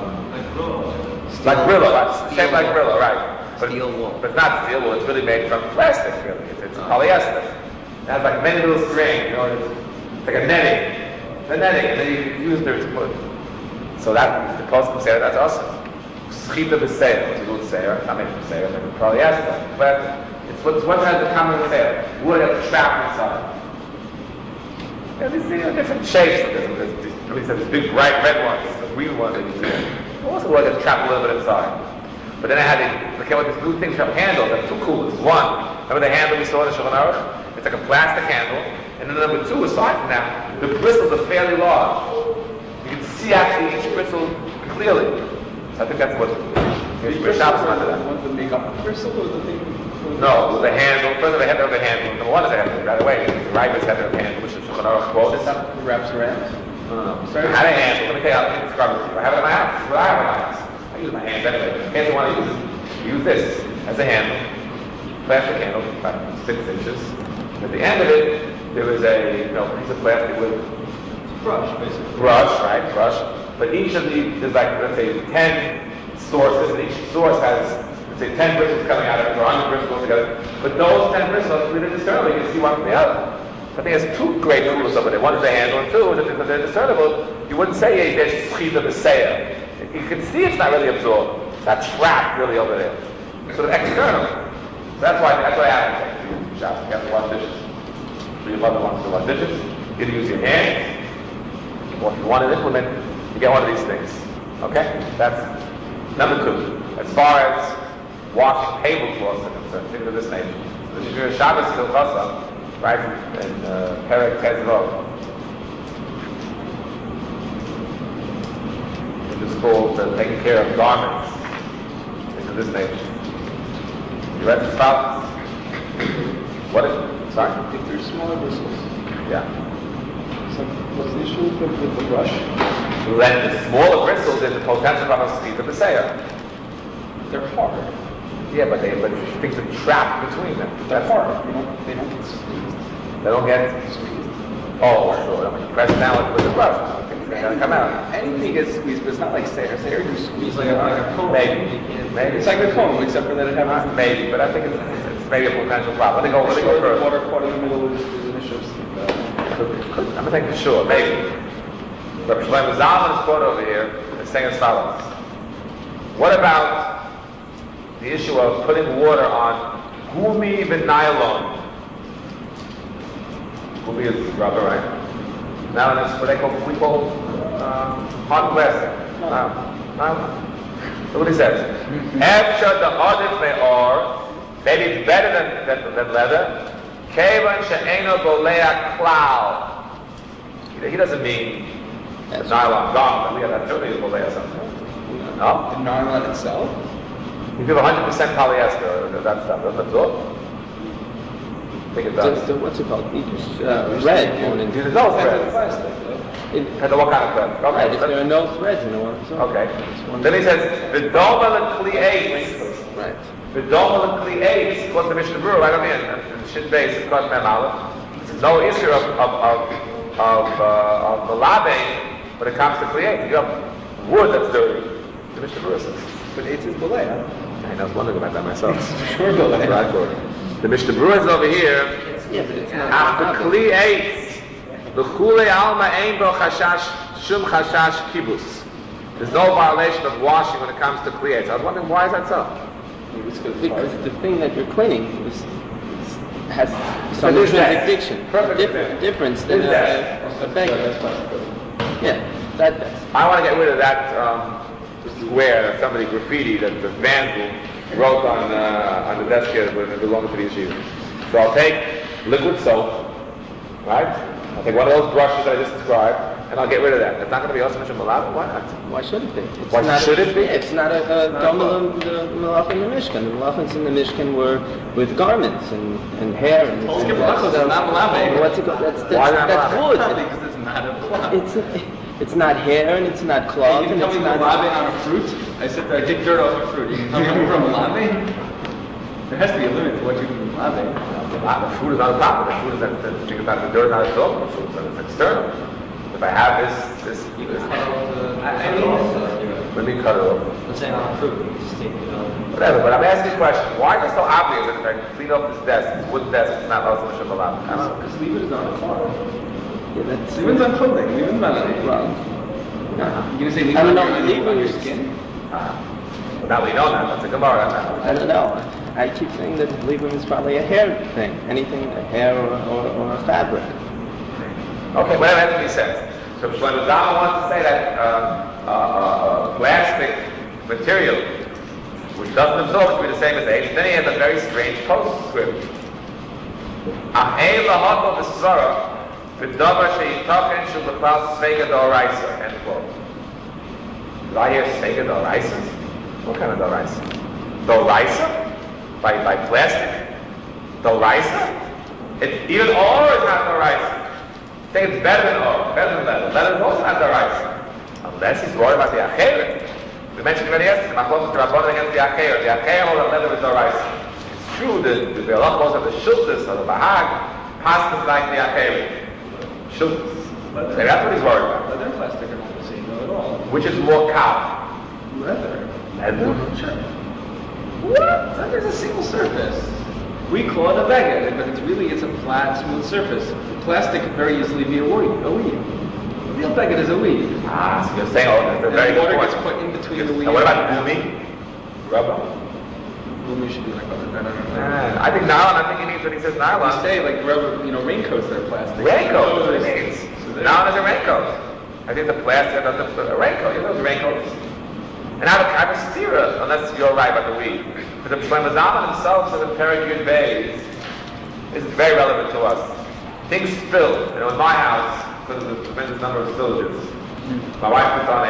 like Brillo, right? Shaped like Brillo, right? But, Steel wool. but not steel wool. It's really made from plastic. Really, it's polyester. It has like many little strings. You know, it's like a netting. The netting, and then you use it to put. So that the post can say that's awesome. Schita b'seir, what you do with seir, not made from seir, made from polyester. But it's what has the common with seir. Wood has a trap inside. And these different shapes. There's big bright red ones, the green ones that you see. Also wood gets trapped a little bit inside. But then they came with these new things from handles. That's two coolest. One, remember the handle we saw in the Shulchan Aruch? It's like a plastic handle. And then number two, aside from that, the bristles are fairly large. You can see actually each bristle clearly. So I think that's what Shabbos under that. Want to make up the bristle or the thing? No, with the handle. First of all, the header of the handle. Number one is the header. Right away, the Rabbis header of the handle, which is Shulchan Aruch quote. This stuff wraps around? No. I had a handle. Let me tell you, I'll describe it to you. I have it in my house. It's what I have in my house. I use my hands anyway. In case you want to use this as a handle. Plastic handle, about 6 inches. At the end of it, there is a piece of plastic with Brush, basically. brush, right? Brush. But each of there's like, let's say, 10 sources, and each source has, let's say, 10 bristles coming out of it, or 100 bristles together. But those 10 bristles, they're discernible. You can see one from the other. I think there's two great tools over there. One is the handle, and two is that they're discernible. You wouldn't say there's schita b'seir. You can see it's not really absorbed. It's not trapped really over there. It's sort of external. That's why I have to take you have to wash dishes. So your mother wants to wash dishes. You either use your hands, or if you want to implement, you get one of these things. Okay? That's number 2. As far as washing tablecloths are concerned, things of this nature. The Shir Shabbos Hilchasa, right, in Perek Tezro. It's called taking care of garments. Things of this nature. You read the spots? What is it? Sorry? If they're smaller bristles. Yeah. So what's the issue with the brush? Then the smaller bristles is the potential of schita b'seir. They're hard. Yeah, but things are trapped between them. They're hard. They don't get squeezed. They don't get Squeezed. Oh, sure. When you press down with the brush, things are going to come out. Anything gets squeezed, but it's not like Sayer. Sayer you squeeze like a comb. Maybe. It's like a comb, except for that it has Maybe, but I think it's maybe a potential problem. Let me go the further. water caught in the middle is an issue. I'm going to think for sure, maybe. Rabbi Shlomo Zalman is quoted over here as saying as follows. What about the issue of putting water on gumi v'nylon? Gumi is rubber, right? Now it's what we call hard plastic. Nylon. Look what he says. After the audit they are, maybe it's better than leather. Kevan she'eno bolea klal. He doesn't mean nylon garment. We have that too. He's bolea something. No. The nylon itself? You give 100% polyester. That stuff doesn't absorb. I think it does. What's it called? Thread. There's no threads. Plastic, though. Depends on what kind of thread. Right, if Okay. there are no threads in the one. Okay. Then he says, "V'doma l'kli'etz." Right. V'doma l'kli'etz. Of course, the Mishnah Berurah right on the end. Shin Beis, it's called Mem Aleph. There's no issue of malabing when it comes to kli'etz. You have wood that's dirty. The Mishnah Berurah says. But it's his belay, huh? I was wondering about that myself. Sure belay. Right, good. The Mishnah Berurah is over here. Yeah, but it's not. After kli'etz. L'chulei alma ein bo chashash shum chashash kibus. There's no violation of washing when it comes to kli'etz. I was wondering, why is that so? Because the thing that you're cleaning has some There's that. jurisdiction, Perfect. difference than There's that. a bag. Yeah, that's. I want to get rid of that square that somebody graffitied that the vandal wrote on the desk here when it belonged to the yeshiva. So I'll take liquid soap, right? I'll take one of those brushes that I just described, and I'll get rid of that. It's not going to be also Mishum Malab. Why not? Why should it be? It's Why not should it be? It's not a Doma the Malach in the Mishkan. The Malachins in the Mishkan were with garments and hair and. Not Malave. What's it called? That's Why not that's Malave? wood. Because it's not a cloth. It's not hair and it's not cloth You and can tell it's me not. malave on a fruit? I sit there, I take dirt off a fruit. You can tell me I'm from malave? There has to be a limit to what you can allow there. The food is on top of it. The food is at the thing about the dirt, not absorbed. The food is external. If I have this I mean, let me cut it off. let's say on fruit, you just take it out. Whatever, but I'm asking a question. Why is it so obvious that if I clean up this desk, this wooden desk, it's not also a chocolate? I don't know. Because leave it is on a car. Yeah, that's... Leave it on clothing. Leave it on anything. Well, You're gonna say leave I it don't on know, your, leave on it your is- skin? Well, now we know that. That's a Gemara. I don't know. I keep saying that Libum is probably a hair thing. Anything, a hair or a fabric. Okay, whatever that's what he says. So when the Zalman wants to say that plastic material, which doesn't absorb, should be the same as age, then he has a very strange postscript. Ahei lahadlo b'svara v'davar she'yitaken shel b'chal svega d'oraisa. End quote. Did I hear svega d'oraisa? What kind of d'oraisa? D'oraisa? By plastic? D'oraisa? Even ore is not d'oraisa. I think it's better than ore, better than leather. Leather is also not d'oraisa. Unless he's worried about the acheret. We mentioned already yesterday, Machlokes Rabbanan against the acheret. The acheret holds that leather is d'oraisa. It's true that the halachos of the shultus or the bahag passes like the acheret. Shultus. So that's what he's worried about. Leather and plastic are not the same though at all. Which is more cow? Leather. Leather? Sure. What? Leather is a single surface. We call it a baguette, but it's a flat, smooth surface. Plastic could very easily be a weed. A real baguette is a weed. So you're saying, oh, they're very And water important. gets put in between the weed. And what about boomy? Rubber? Boomy should be like other. I don't know. I think nylon, I think he means when he says You nylon. say like rubber, raincoats that are plastic. Raincoat, that's what it means. So they're- Nylon is a raincoat. I think the plastic, a raincoat, you know those raincoats. And I have a steerer, unless you're right about the weed. Because when the Zalman himself said in Perek Bays, this is very relevant to us. Things spill. You know, in my house, because of the tremendous number of spillages, my wife puts on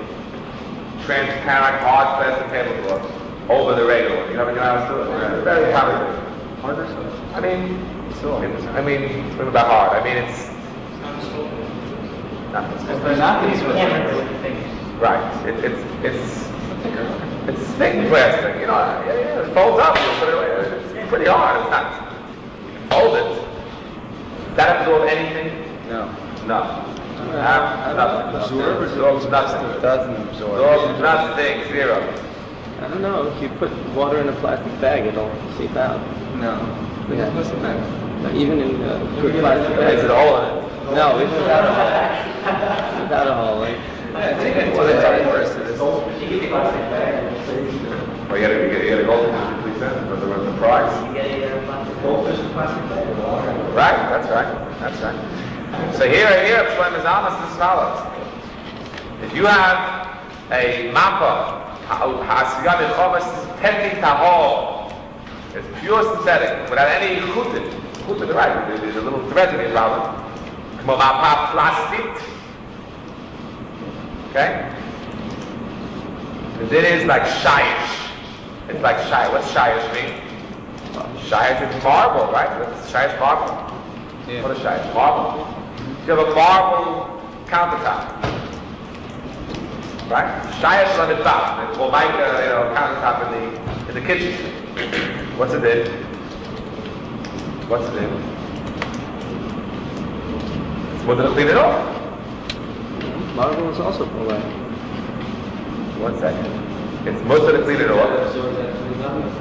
a transparent, hard plastic tablecloth over the regular one. You know what I mean? It's very common. Harder stuff. I mean, it's about hard. I mean, it's not. If they're not these You can't remember what you think. Right. It's thick plastic. You know, it folds up. You put it away. It's pretty hard. It's not. You can fold it. Does that absorb anything? No. No. Nothing. Absorbs nothing. Doesn't absorb. Absorbs nothing. Zero. I don't know. If you put water in a plastic bag, it'll seep out. No. Yeah. What's the matter? Even in good plastic There's bags. a hole in it. No, it's without a hole. Without a hole. Like, Yeah, take it to the top worst of this. You get the plastic bag. Well, you gotta go to the price. You get a plastic bag. Right, that's right. So here, Shlomo Zalman is as follows. If you have a mappa, it's pure synthetic, without any chutin. Chutin, right, there's a little thread in the problem. Mappa plastic. Okay? And it is like shayish. It's like shayish. What's shayish mean? Shayish is marble, right? What's shayish marble? Yeah. What is shayish? Marble. You have a marble countertop. Right? Shayish on the top. Or like a countertop in the kitchen. What's it in? What's it in? It's more than clean it off. marble is also polite. 1 second. It's most of the clean it off. Absorb absolutely nothing.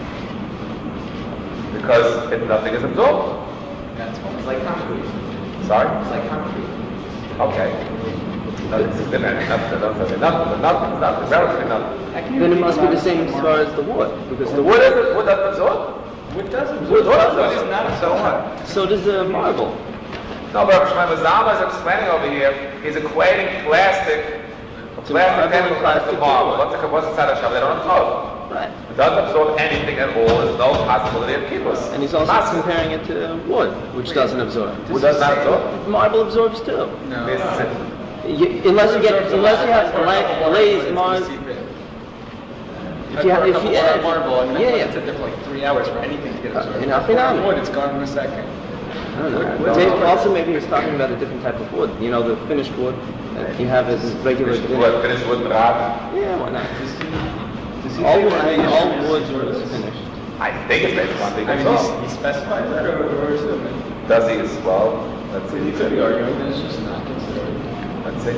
Because nothing is absorbed. That's one. It's like concrete. Sorry? It's like concrete. Okay. Nothing, relatively nothing. Then it must be the same as far as the wood, because the Wood wood, doesn't absorb? Wood does absorb. Wood does Wood is absorb. not So absorbed. what? so does the marble. No, but Shlomo Zalman is explaining over here, he's equating plastic marble, chemical to plastic marble. to What's inside a shell? They don't absorb. Right. It doesn't absorb anything at all. There's no possibility of kibbutz. And he's also Massive. comparing it to wood, which doesn't absorb. Wood does not absorb? Marble absorbs too. No. Unless you have glazed marble. If you add marble, I mean, yeah, it's there for like 3 hours for anything to get absorbed. in Alpinami. Wood, it's gone in a second. I don't know. Dave, also, maybe he's talking about a different type of wood. You know, the finished wood that you have as regular. Finished wood, rad. Yeah, why not? Does he All say what the issue all is? woods are finished. I think it's based upon the I mean, Yitzhak. he specifies that, or is it? Does he as well? Let's see. You could be arguing that it's just not considered. Let's see.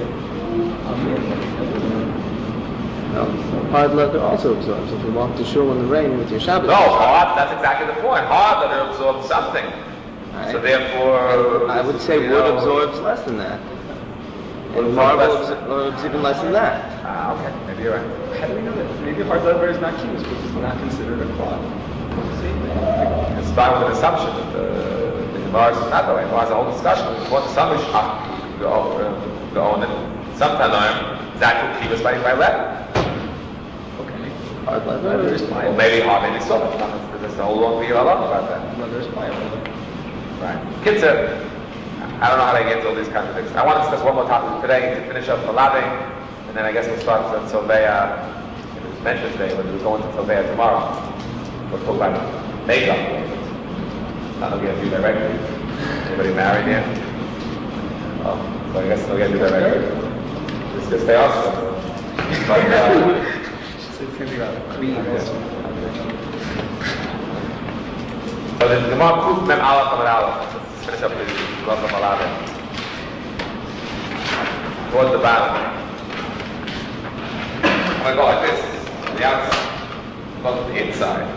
Hard leather also absorbs. If you walk to shul in the rain with your Shabbos. No, hard, that's exactly the point. Hard leather absorbs something. Right. So therefore... I would say wood absorbs less than that. And marble absorbs even less than that. Ah, okay. Maybe you're right. How do we know that? Maybe hard leather is not kibbutz because it's not considered a cloth. It's fine with an assumption that the Gemara is not that way. Gemara has a whole discussion. What some is the own it. Sometimes that will keep us by leather. Okay. Hard leather? Leather is Or pliable. maybe hard, maybe soft. There's a whole long video alone about that. Leather is pliable. Right. Kitzur, I don't know how they get to all these contradictions. I want to discuss one more topic today to finish up Malaving, and then I guess we'll start on Soveya. It was mentioned today, but we'll go into Soveya tomorrow. We'll talk about makeup. Not going to do directly. Anybody married yet? Oh, so I guess we'll get to directly. Just because they also. But, It's going to be about cream. so the Gemara Kuf Mem Aleph Amar Aleph. Let's finish up the Gemara of Malaving. Towards the bottom. I'm going to go like this, the outside, go to the inside.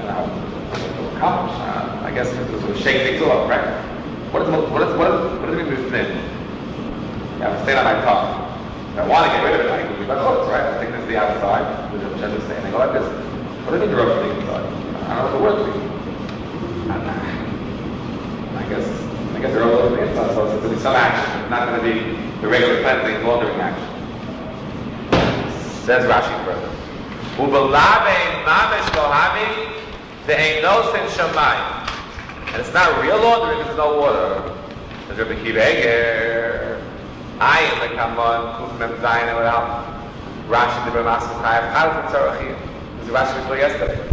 I guess this will shake things off, right? What does it mean with thin? Yeah, I'm staying on my tongue. If I want to get rid of it, I can move my clothes, right? I think this is the outside, which I'm just saying. I go like this. What do you mean rub the inside? I don't know what the word means. I guess they're all over the inside, so it's going to be some action. It's not going to be the regular cleansing, laundering action. Says Rashi further. Ubalabe mamish lohami ve'eino sin shamayim. And it's not real laundering if there's no water. There's Rabbi Kiva Eger. Ayin lekamon kuf mem zayin without Rashi the B'masim chayav chal from tzarachim. This is Rashi before yesterday.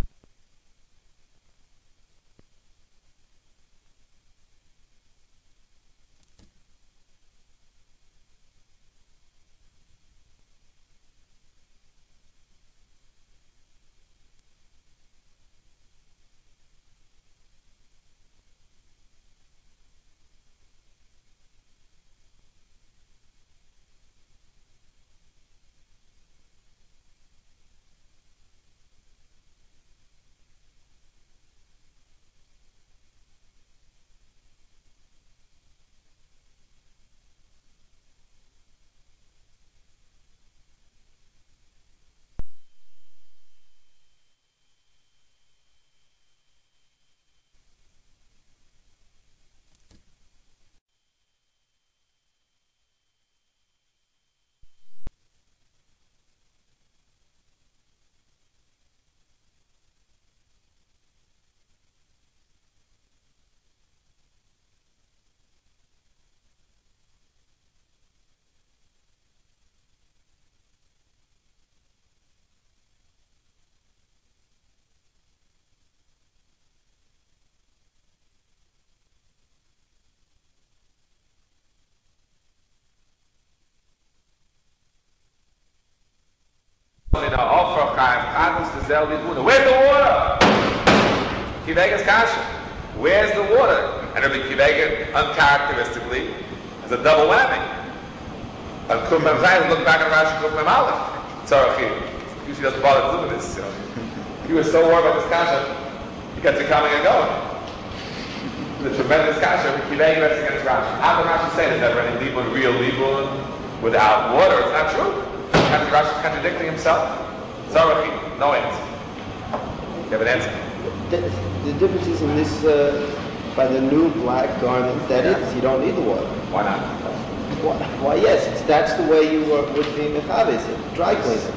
Where's the water? Kivega's kasha. Where's the water? And Rabbi Kivega, uncharacteristically, has a double whammy. And Kuf Mem Zayin, look back at Rashi Kuf Mem Aleph. Tzarachim. Usually doesn't bother doing this. He was so worried about this kasha, he gets it coming and going. The tremendous kasha, Rabbi Kivega rests against Rashi. How can Rashi say there's never any libun, real libun, without water? It's not true. Rashi's contradicting himself. Tzarachim. No answer. You have an answer? The difference is in this, by the new black garment, that is, you don't need the water. Why not? Why yes, that's the way you would be mechavis, dry cleaner.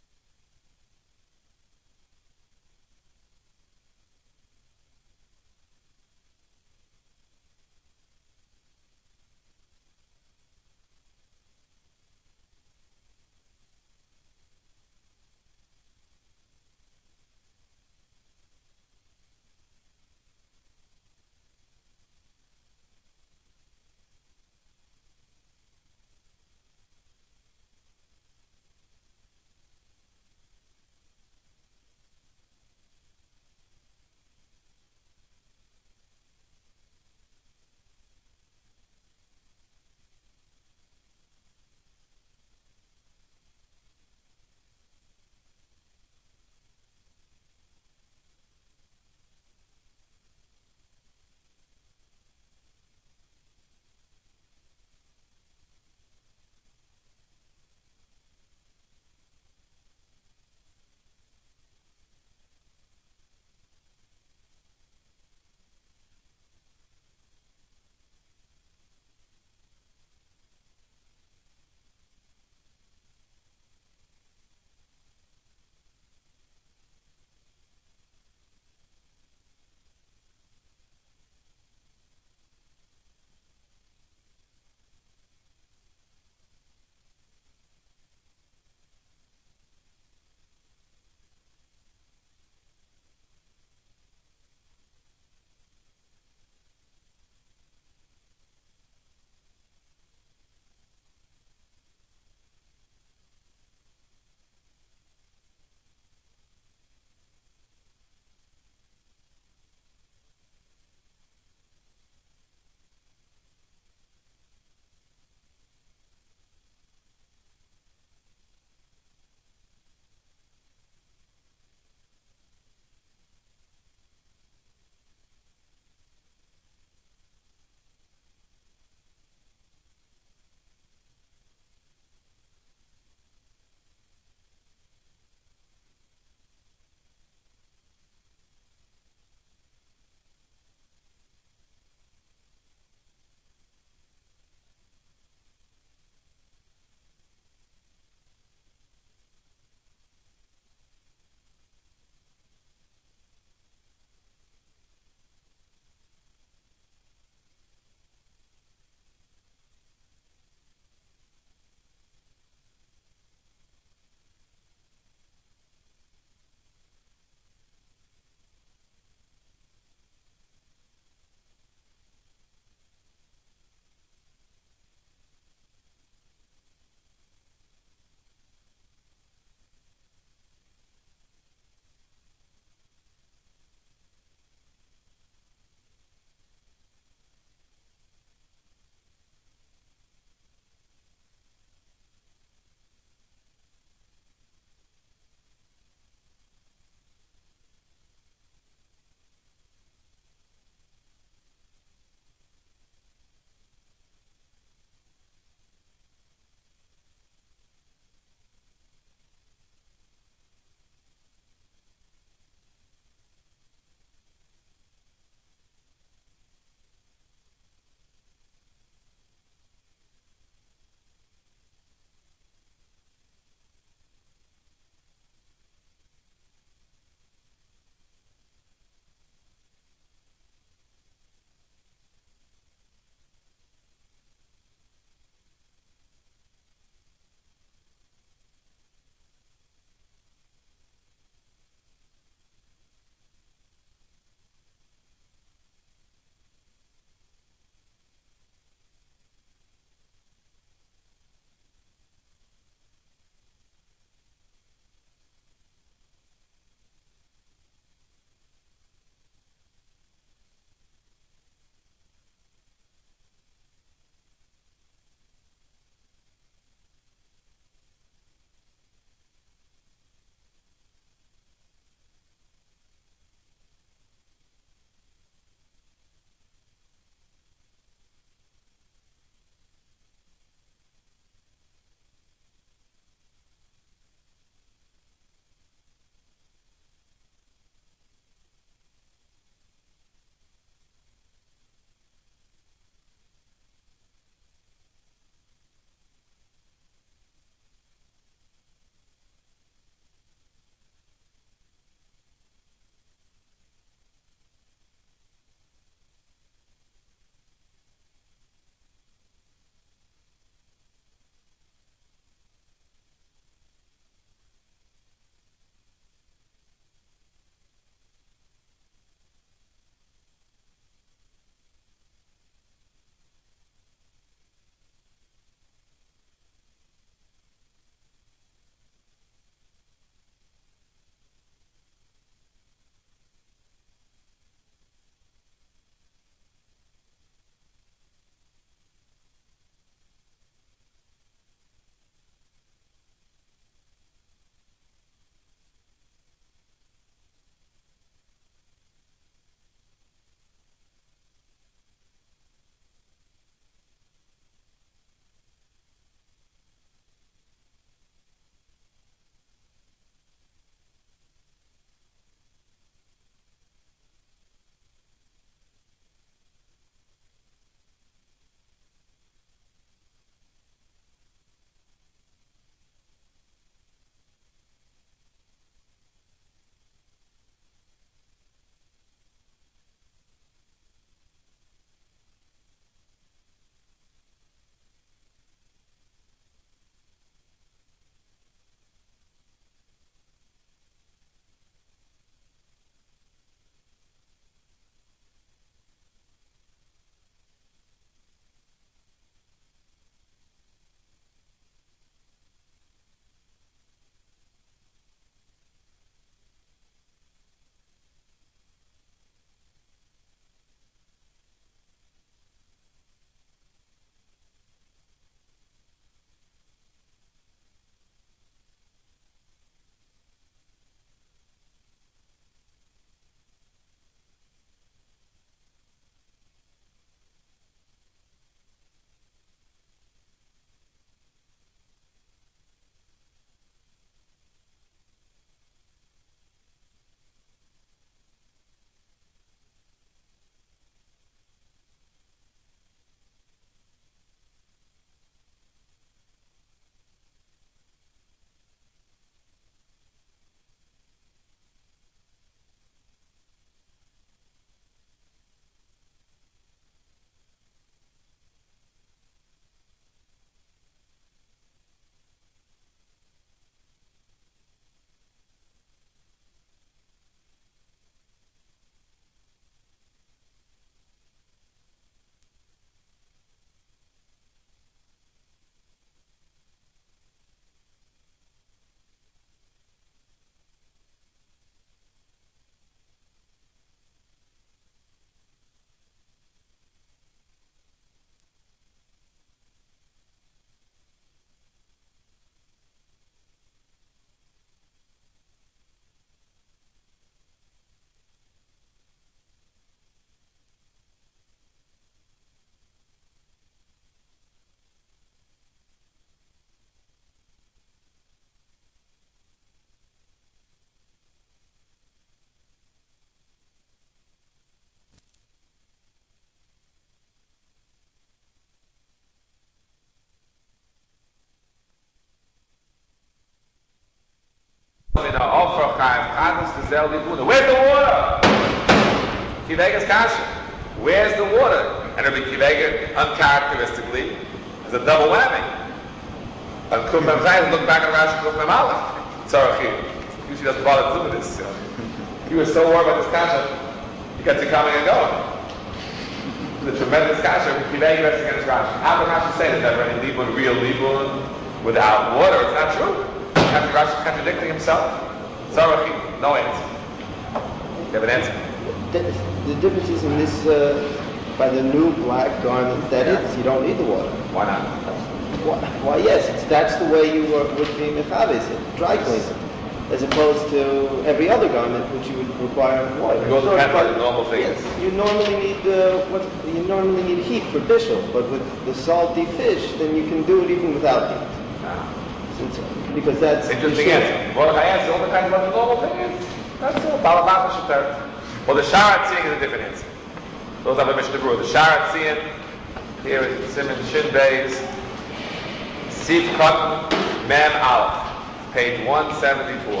Where's the water? Kivega's kasha. Where's the water? And Rabbi Kivega, uncharacteristically, is a double whammy. And Kuf Mem Zayin look back at Rashi Kuf Mem Aleph. Tzarachim. Usually doesn't bother to do this. He was so worried about this kasha, he kept it coming and going. The tremendous kasha, Rabbi Kivega rests against Rashi. How can Rashi say there's never any libun, real libun, without water? It's not true. Rashi is contradicting himself. Tzarachim. No answer. You have an answer? The difference is in this, by the new black garment, you don't need the water. Why not? Why yes, that's the way you would be mechavis, dry cleaning, as opposed to every other garment which you would require water. It goes depends on the normal things. Yes, you normally need heat for bishul, but with the salty fish, then you can do it even without heat. Because that's interesting answer. Well, I answer all the kinds of normal things. That's all. Balabata Shetert. Well, the Sharat Tzion is a different answer. Those have a Mishnah Berurah. The Sharat Tzion, here is Simon Shin Beis, Sif Cotton, Mem Aleph, page 174.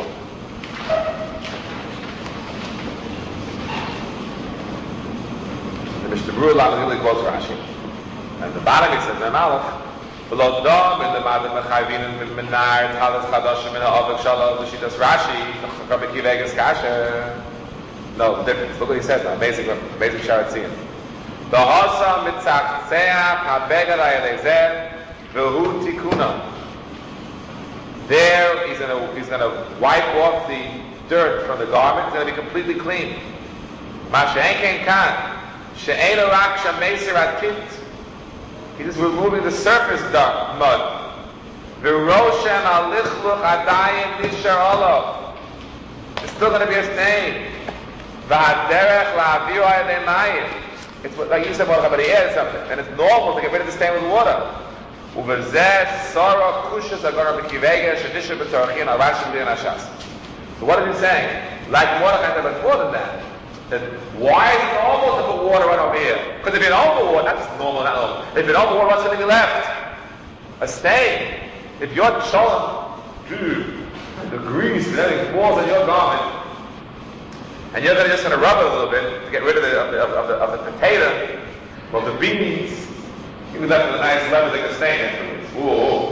The Mishnah Berurah literally quotes Rashi. And the bottom it says Mem Aleph, V'lo dom in the Madim Mechayvin and Minar, Talas Chadashim in Ha'avik Shalom, L'shitas Rashi, Rabbi Kivega's Kasha. No, the difference. Look what he says now. Basic Sharat Tzion. The Hasa Mitzachzeach HaBegad HaYelezer V'hu Tikuna. There, he's going to wipe off the dirt from the garment. It's going to be completely clean. Ma she'en ken kan she'eno rak shameser atint. He's just removing the surface mud. V'roshen alichluch adayim nishar olav. It's still going to be his name. V'haderech la'aviru ha'elei mayim. It's like you said, but he added something. And it's normal to get rid of the stain with water. U'v'zeh sorah kushas agora b'kivega shedisha b'torachin al-rashim b'yan hashas. So what is he saying? Like water kind of, but more than that. That why is it normal to put water right over here? Because if you're over water, that's normal, not normal. If you're over water, what's going to be left? A stain. If you're cholent, the grease and everything falls on your garment, and you're just going to rub it a little bit to get rid of the potato, well, the beans, you left with a nice leather that can stain afterwards. Whoa.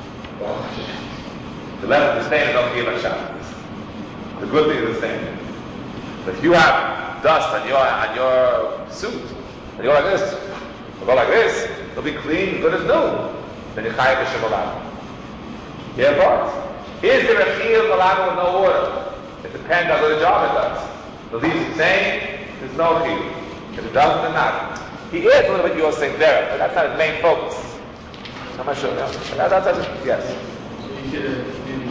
The leather can stain is okay like Shabbos. The good thing is the stain. But if you have dust on your suit, and you go like this, or go like this, it'll be clean, good as new. Then you chayav b'shem olav. Yeah, but here's the rechil olav with no water. It depends on the job it does. The leaves the same, there's no chil. If it doesn't, then not. He is a little bit your same there, but that's not his main focus. I'm not sure. No. That's yes. So you could have maybe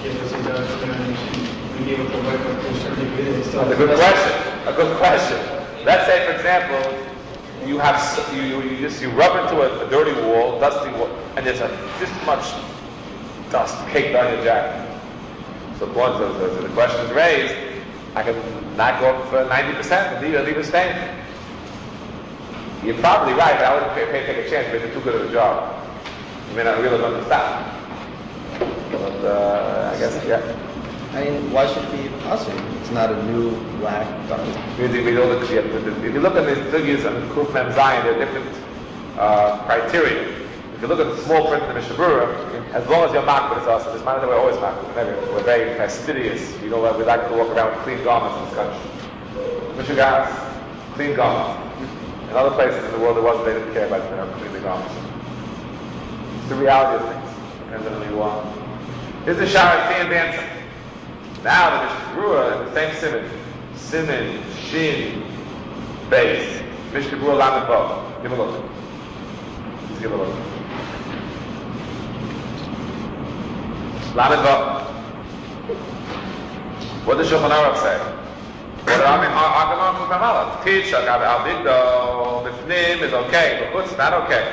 That's a good question. A good question. Let's say, for example, you have you rub into a dirty wall, dusty wall, and there's this much dust caked on your jacket. So once the question is raised, I can knock off 90% and leave a stain. You're probably right, but I wouldn't take a chance because it's too good of a job. You may not realize when to stop. But I guess, yeah. I mean, why should it be possible? It's not a new black garment. If you look at the figures on Kuf Mem Zayin, there are different criteria. If you look at the small print in the Mishnah Berurah, as long as you're makbid, it's awesome. It's not that we're always makbid. We're very fastidious. You know, we like to walk around with clean garments in this country. Michigan, clean garments. In other places in the world, they didn't care about clean garments. It's the reality of things. Depends on who you are. Here's the Sharat Tzion dancing. Now the Mishnah Berurah in the same Siman, Shin, Beis, Mishnah Berurah Lamed Vav. Give a look. Just give a look. Lamed Vav. What does Shulchan Aruch say? What do I mean? Argument from Kamala. Teach, Al Bigdo, Bifnim is okay, but it's not okay.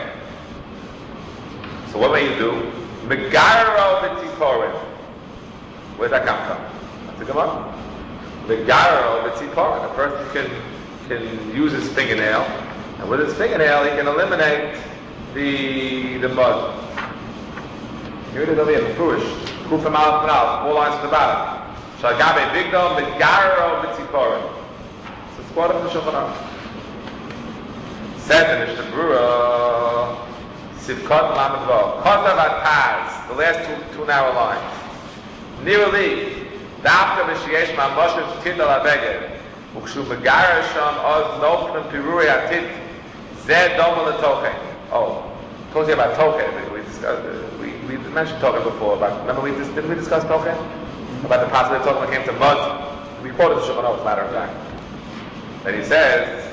So what may you do? Megaro B'Tziporim. Where's that come from? That's a good one. Megaro B'Tziporim. A person can use his fingernail, and with his fingernail he can eliminate the mud. Here it is over here, Furush. Kufam Aleph Nal, 4 lines to the bottom. Shagabe Bigdom, Megaro, Mitzipora. So it's quote of the Shulchan Aruch. Says in Mishnah Brura, Sivkot Lamed Vav, Kosav Ataz, the last two narrow lines. Nearly, Dafka V'Sheyesh Ma'moshev Tid Al HaBeged, Ukshu Megara Sham Oz Nofnem Piruri Atid, Zed Doma L'Tochen. Oh, told you about Tochen. We mentioned Tochen before. Remember, didn't we discuss Tochen? About the possibility of Tochen when it came to mud. We quoted the Shulchan Aruch, as a matter of fact. Then he says,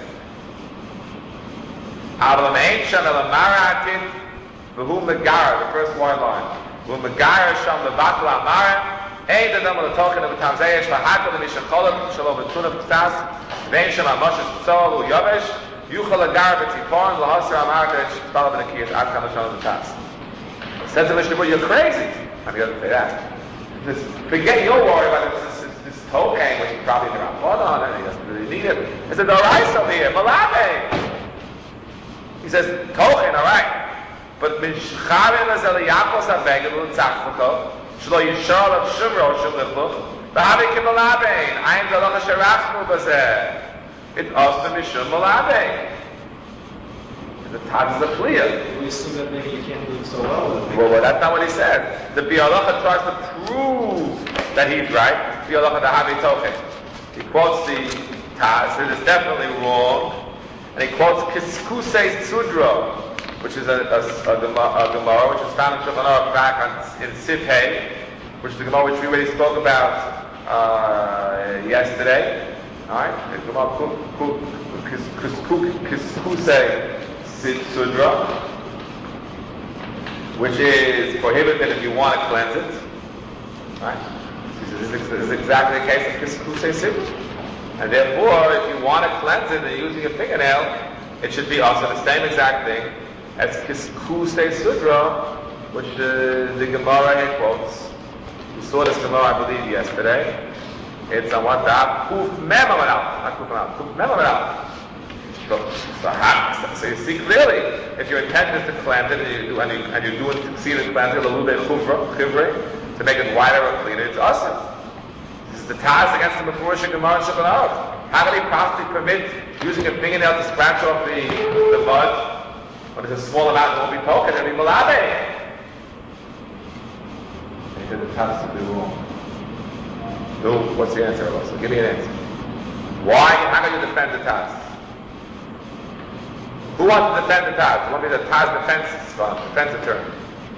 Adam Ein Sham Elamara Atid, V'hu Megara, the first white line. V'hu Megara Sham Levatel Amara, Ein the number of the token of the Tamzeyesh, V'hakol the Mishan Cholam, Shalom V'tunah V'ktas, V'ein Sham HaMoshes Tzol U'Yovesh, Yuchal Agar V'tziporin, L'hasir Amara V'shtal V'nekiyash, Ad Kam Shalom V'ktas. Says the Mishnah, well, you're crazy. I'm going to say that. Forget your worry about this token, which you probably never put on, and he doesn't really need it. It's a Dorais over here, Malabe. He says, token, all right. But Mishchavim as Eliyakos HaBeged L'Tzachvako, Shlo Yishar Lav Shumro Shulifluch, V'havik Malabein, Ayin Zalach Sherachnu Bazeh. It's also Mishum Malabein. The Taz is a clear. We assume that maybe you can't do it so well with it. Well, that's not what he said. The Bialacha tries to prove that he's right. Bialacha Dahavi Tochen. He quotes the Taz, it is definitely wrong. And he quotes Kiskusei Sudra, which is a Gemara, which is found in Shulchan Aruch back in Sif Hey, which is the Gemara which we already spoke about yesterday. Alright? The Gemara Kiskusei Sudra, which is prohibited if you want to cleanse it. Right? This is exactly the case of Kiskusei Sudra. And therefore, if you want to cleanse it and using a fingernail, it should be also the same exact thing as Kiskusei Sudra, which the Gemara here quotes. We saw this Gemara, I believe, yesterday. It's on one daf, Kuf Mem Amanal, not Kuf Amanal, Kuf Mem Amanal. So you see clearly, if your intent is to cleanse it, and you do succeed in cleansing it a little bit chivre, to make it whiter or cleaner, it's awesome. This is the Taz against the Mefurish Gemara and Shulchan Aruch. How can he possibly permit using a fingernail to scratch off the mud? When it's a small amount, it won't be token, it'll be malabe. He said the Taz is wrong. No, what's the answer, Elisa? Give me an answer. Why? How can you defend the Taz? Who wants to defend the Taz? Who wants to be the Taz defense attorney?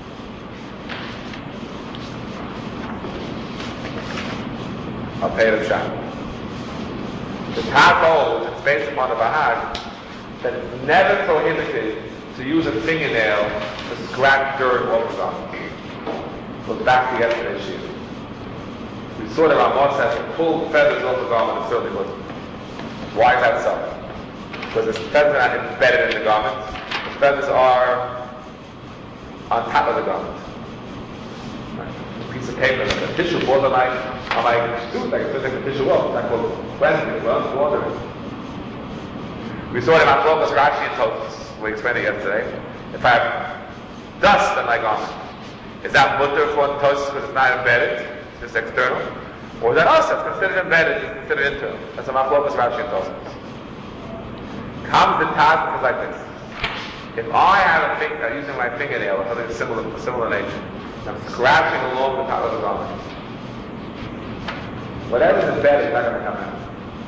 I'll pay it a shot. The Taz holds, it's based upon the Bahag, that it's never prohibited to use a fingernail to scratch dirt off the garment. Goes back to yesterday's shiur. We saw that Ramah says to pull feathers off the garment, it certainly wasn't. Why is that so? Because the feathers are not embedded in the garment. The feathers are on top of the garment. Right. A piece of paper, like a tissue board on my suit, like a tissue roll. That's called cleansing it, water. We saw it in our Rashi and Tosfos. We explained it yesterday. If I have dust on my garment, is that mutter for Tosfos because it's not embedded? It's external? Or is that also it's considered embedded, it's considered internal? That's a Machlokas Rashi and Tosfos. Comes the task is like this. If I have a finger, using my fingernail or something similar nature, I'm scratching along the top of the garment. Whatever's embedded is not going to come out.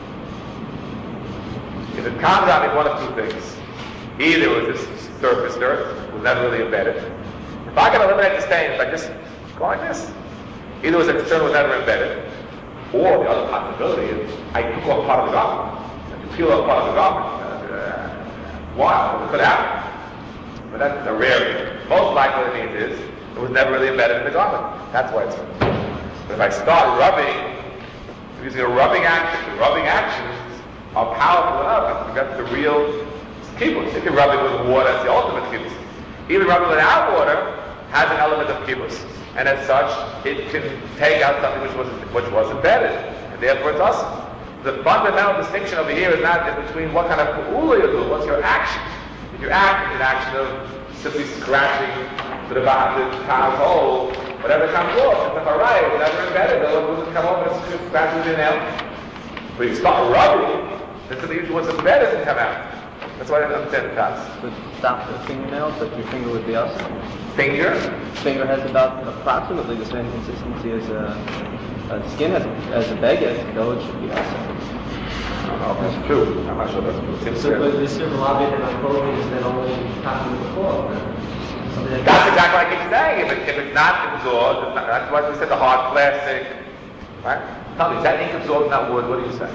If it comes out in one of two things, either it was this surface dirt, it was never really embedded. If I can eliminate the stains by just going like this, either it was external, was never embedded, or the other possibility is I took off part of the garment. I can peel off part of the garment. Why? It could happen. But that's a rare thing. Most likely what it means is it was never really embedded in the garment. That's why it's good. But if I start rubbing, using a rubbing action, the rubbing actions are powerful enough to get the real kibbutz. If you rub it with water, it's the ultimate kibbutz. Even rubbing without water has an element of kibbutz. And as such, it can take out something which was embedded. And therefore it's awesome. The fundamental distinction over here is not between what kind of pu'ula you do, what's your action. If your action is an action of simply scratching to the bottom of the towel's hole, Whatever comes off, it's a harai, whatever embedded, the one doesn't come off, it's just scratches in out. But you start rubbing, then the usually what's embedded doesn't come out. That's why I didn't understand the task. To stop the fingernails, that your finger would be us. Finger? Finger has about approximately the same consistency as skin as a baguette, though it should be us. I don't know if that's true. I'm not sure that's true. Seems So, fair. but this is a lot of it on clothing is then only copy before. That's exactly what I keep saying. If it's not absorbed, it's not, that's why we said the hard plastic. Right? Tell me, is that ink absorbed, not wood? What do you say?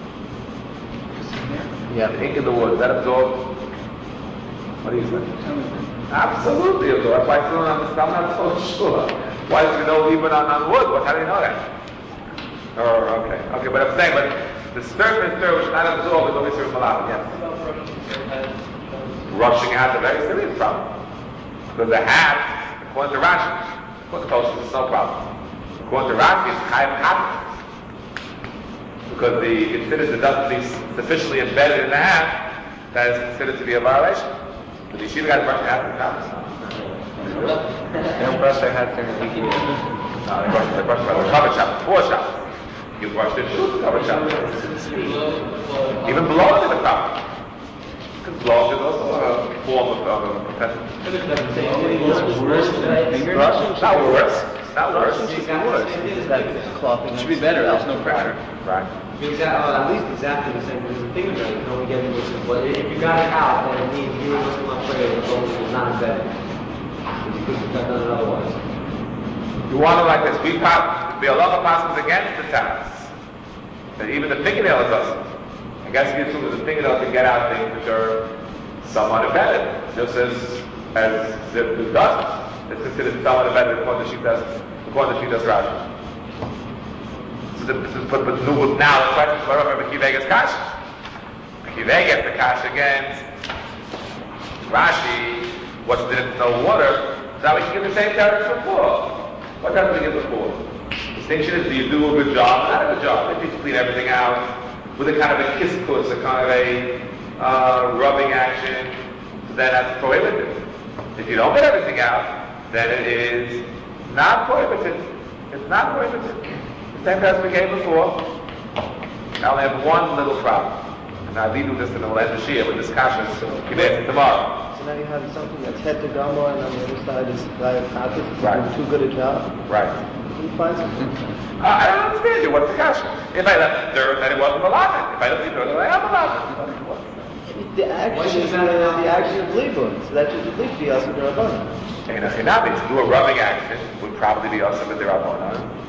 Yeah. The ink in the wood, is that absorbed? What do you say? Absolutely absorbed. That's why I still don't understand. I'm not so sure. Why do you know even on wood? How do you know that? Oh, okay. Okay, but I'm saying, but the surface there which is not absorbed is only surface malab. Yes. Rushing out is a very serious problem. Because the hat, according to Rashi, according to Tosfos, it's no problem. According to Rashi, it's chayav hat. Because it considers it doesn't be sufficiently embedded in the hat, that is considered to be a violation. But the yeshiva guys brush their hats in Shabbos. They don't brush their hats during the weekend. No, they brush by the cover Shabbos, before Shabbos. You brush their shoes, cover Shabbos. Even blowing in the cover. Because blowing is also a form of protection. It's worse than finger. It's not worse. It's not worse. It should be better. There's no pressure. Right. At least exactly the same as the fingernail. You can only get into it. But if you got it out, then it means you were looking up for it. It's not embedded. You couldn't have done it otherwise. You want it like this. The Allah passes against the tax. And even the fingernail is us. I guess you assume that the fingernail can get out things which are somewhat embedded. Just as the dust is considered somewhat embedded according to Shitas Rashi. But now the question is whether Kiva gets kash. Kiva gets the kash against Rashi. What's the difference? No water. So now we can give the same tariff before. What tariff did we give before? The distinction is: do you do a good job? Not a good job. If you clean everything out with a kind of a kiss puss, a kind of a rubbing action, then that's prohibited. If you don't get everything out, then it is not prohibited. It's not prohibited. The same as we gave before. I only have one little problem. And I'll leave this and we'll end the Shia with discussion. Give it tomorrow. So now you have something that's het to Gama and on the other side is Raya Katis. Right. Doing too good a job. Right. Can you find something? I don't understand you. What's the question? If I left dirt, then it wasn't malachit. If I left the dirt, then I am malachit. The action of Libun. So that should at least be us with the Rabbanan. And if you're not to do a rubbing action, would probably be also with the Rabbanan.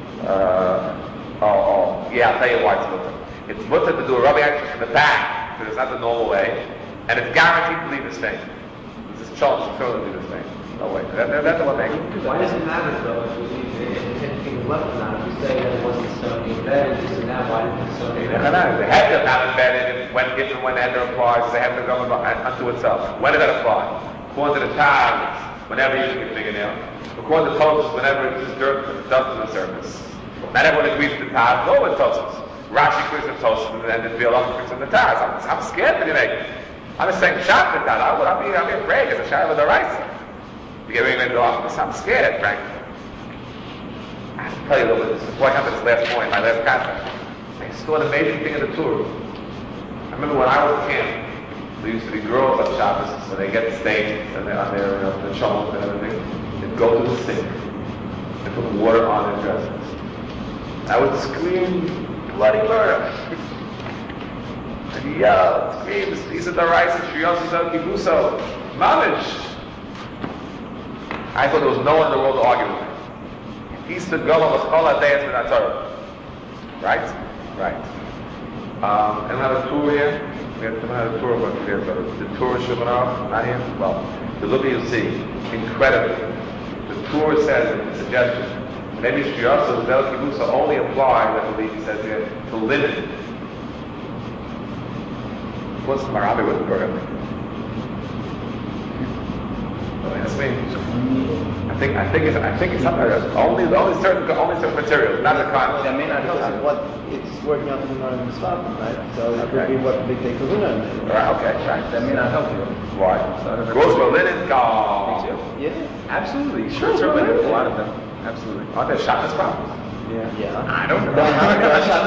Yeah, I'll tell you why it's mutter. It's mutter to do a rubbing action from the back, because it's not the normal way, and it's guaranteed to leave a stain. This is chance to fill leave a stain. No way. That's the one thing. Why does it matter though if anything left or not? If you say that it wasn't so embedded, this and that, why didn't it so embedded? The head does not embedded if and when ender applies, they have to go unto itself. When does that apply? According to the Taz, whenever you use your fingernail. According to Tosfos, whenever it's just dirt, dust on the surface. Not everyone agrees with the Taz, no with Tosfos. Rashi agrees with Tosfos, and the Bilam agrees with the Taz. I'm scared to make it. I'm just saying, shot with that. I'll be afraid. It's a shot with the rice. To get ready to off. I'm scared, frankly. I have to tell you a little bit. Before I come to this last point, my last contact. I saw an amazing thing in the tour. I remember when I was in camp, there used to be girls on Shabbos, when they get stains and they're on their shawls and everything, they'd go to the sink and put water on their dresses. I would scream, bloody murder. And yell, scream, these are the rice, Shriyosu Kibuso, Mamish. I thought there was no one in the world to argue with me. He stood Goma was all our days with our Torah. Right? Right. And we have a tour here. We have a tour book here, but the tour is Shulchan, not here. Well, the look at you see, incredibly. The tour says in the suggestion, maybe Shriyosu Zel Kibuso only applies, I believe he says here, to linen. What's Marabi Wittenberg? That's me. I think it's something like that. Only certain materials, not the kind. That may not help you. What it's working out the Gemara in the Sfafim, right? So that would be what the big day Kahuna is. Right, okay, right. That may not help you. Why? Gross for linen, gone. Yeah. Absolutely. Shirts are linen. A lot of them. Absolutely. Aren't there Shabbos problems? Yeah. I don't know. Shabbos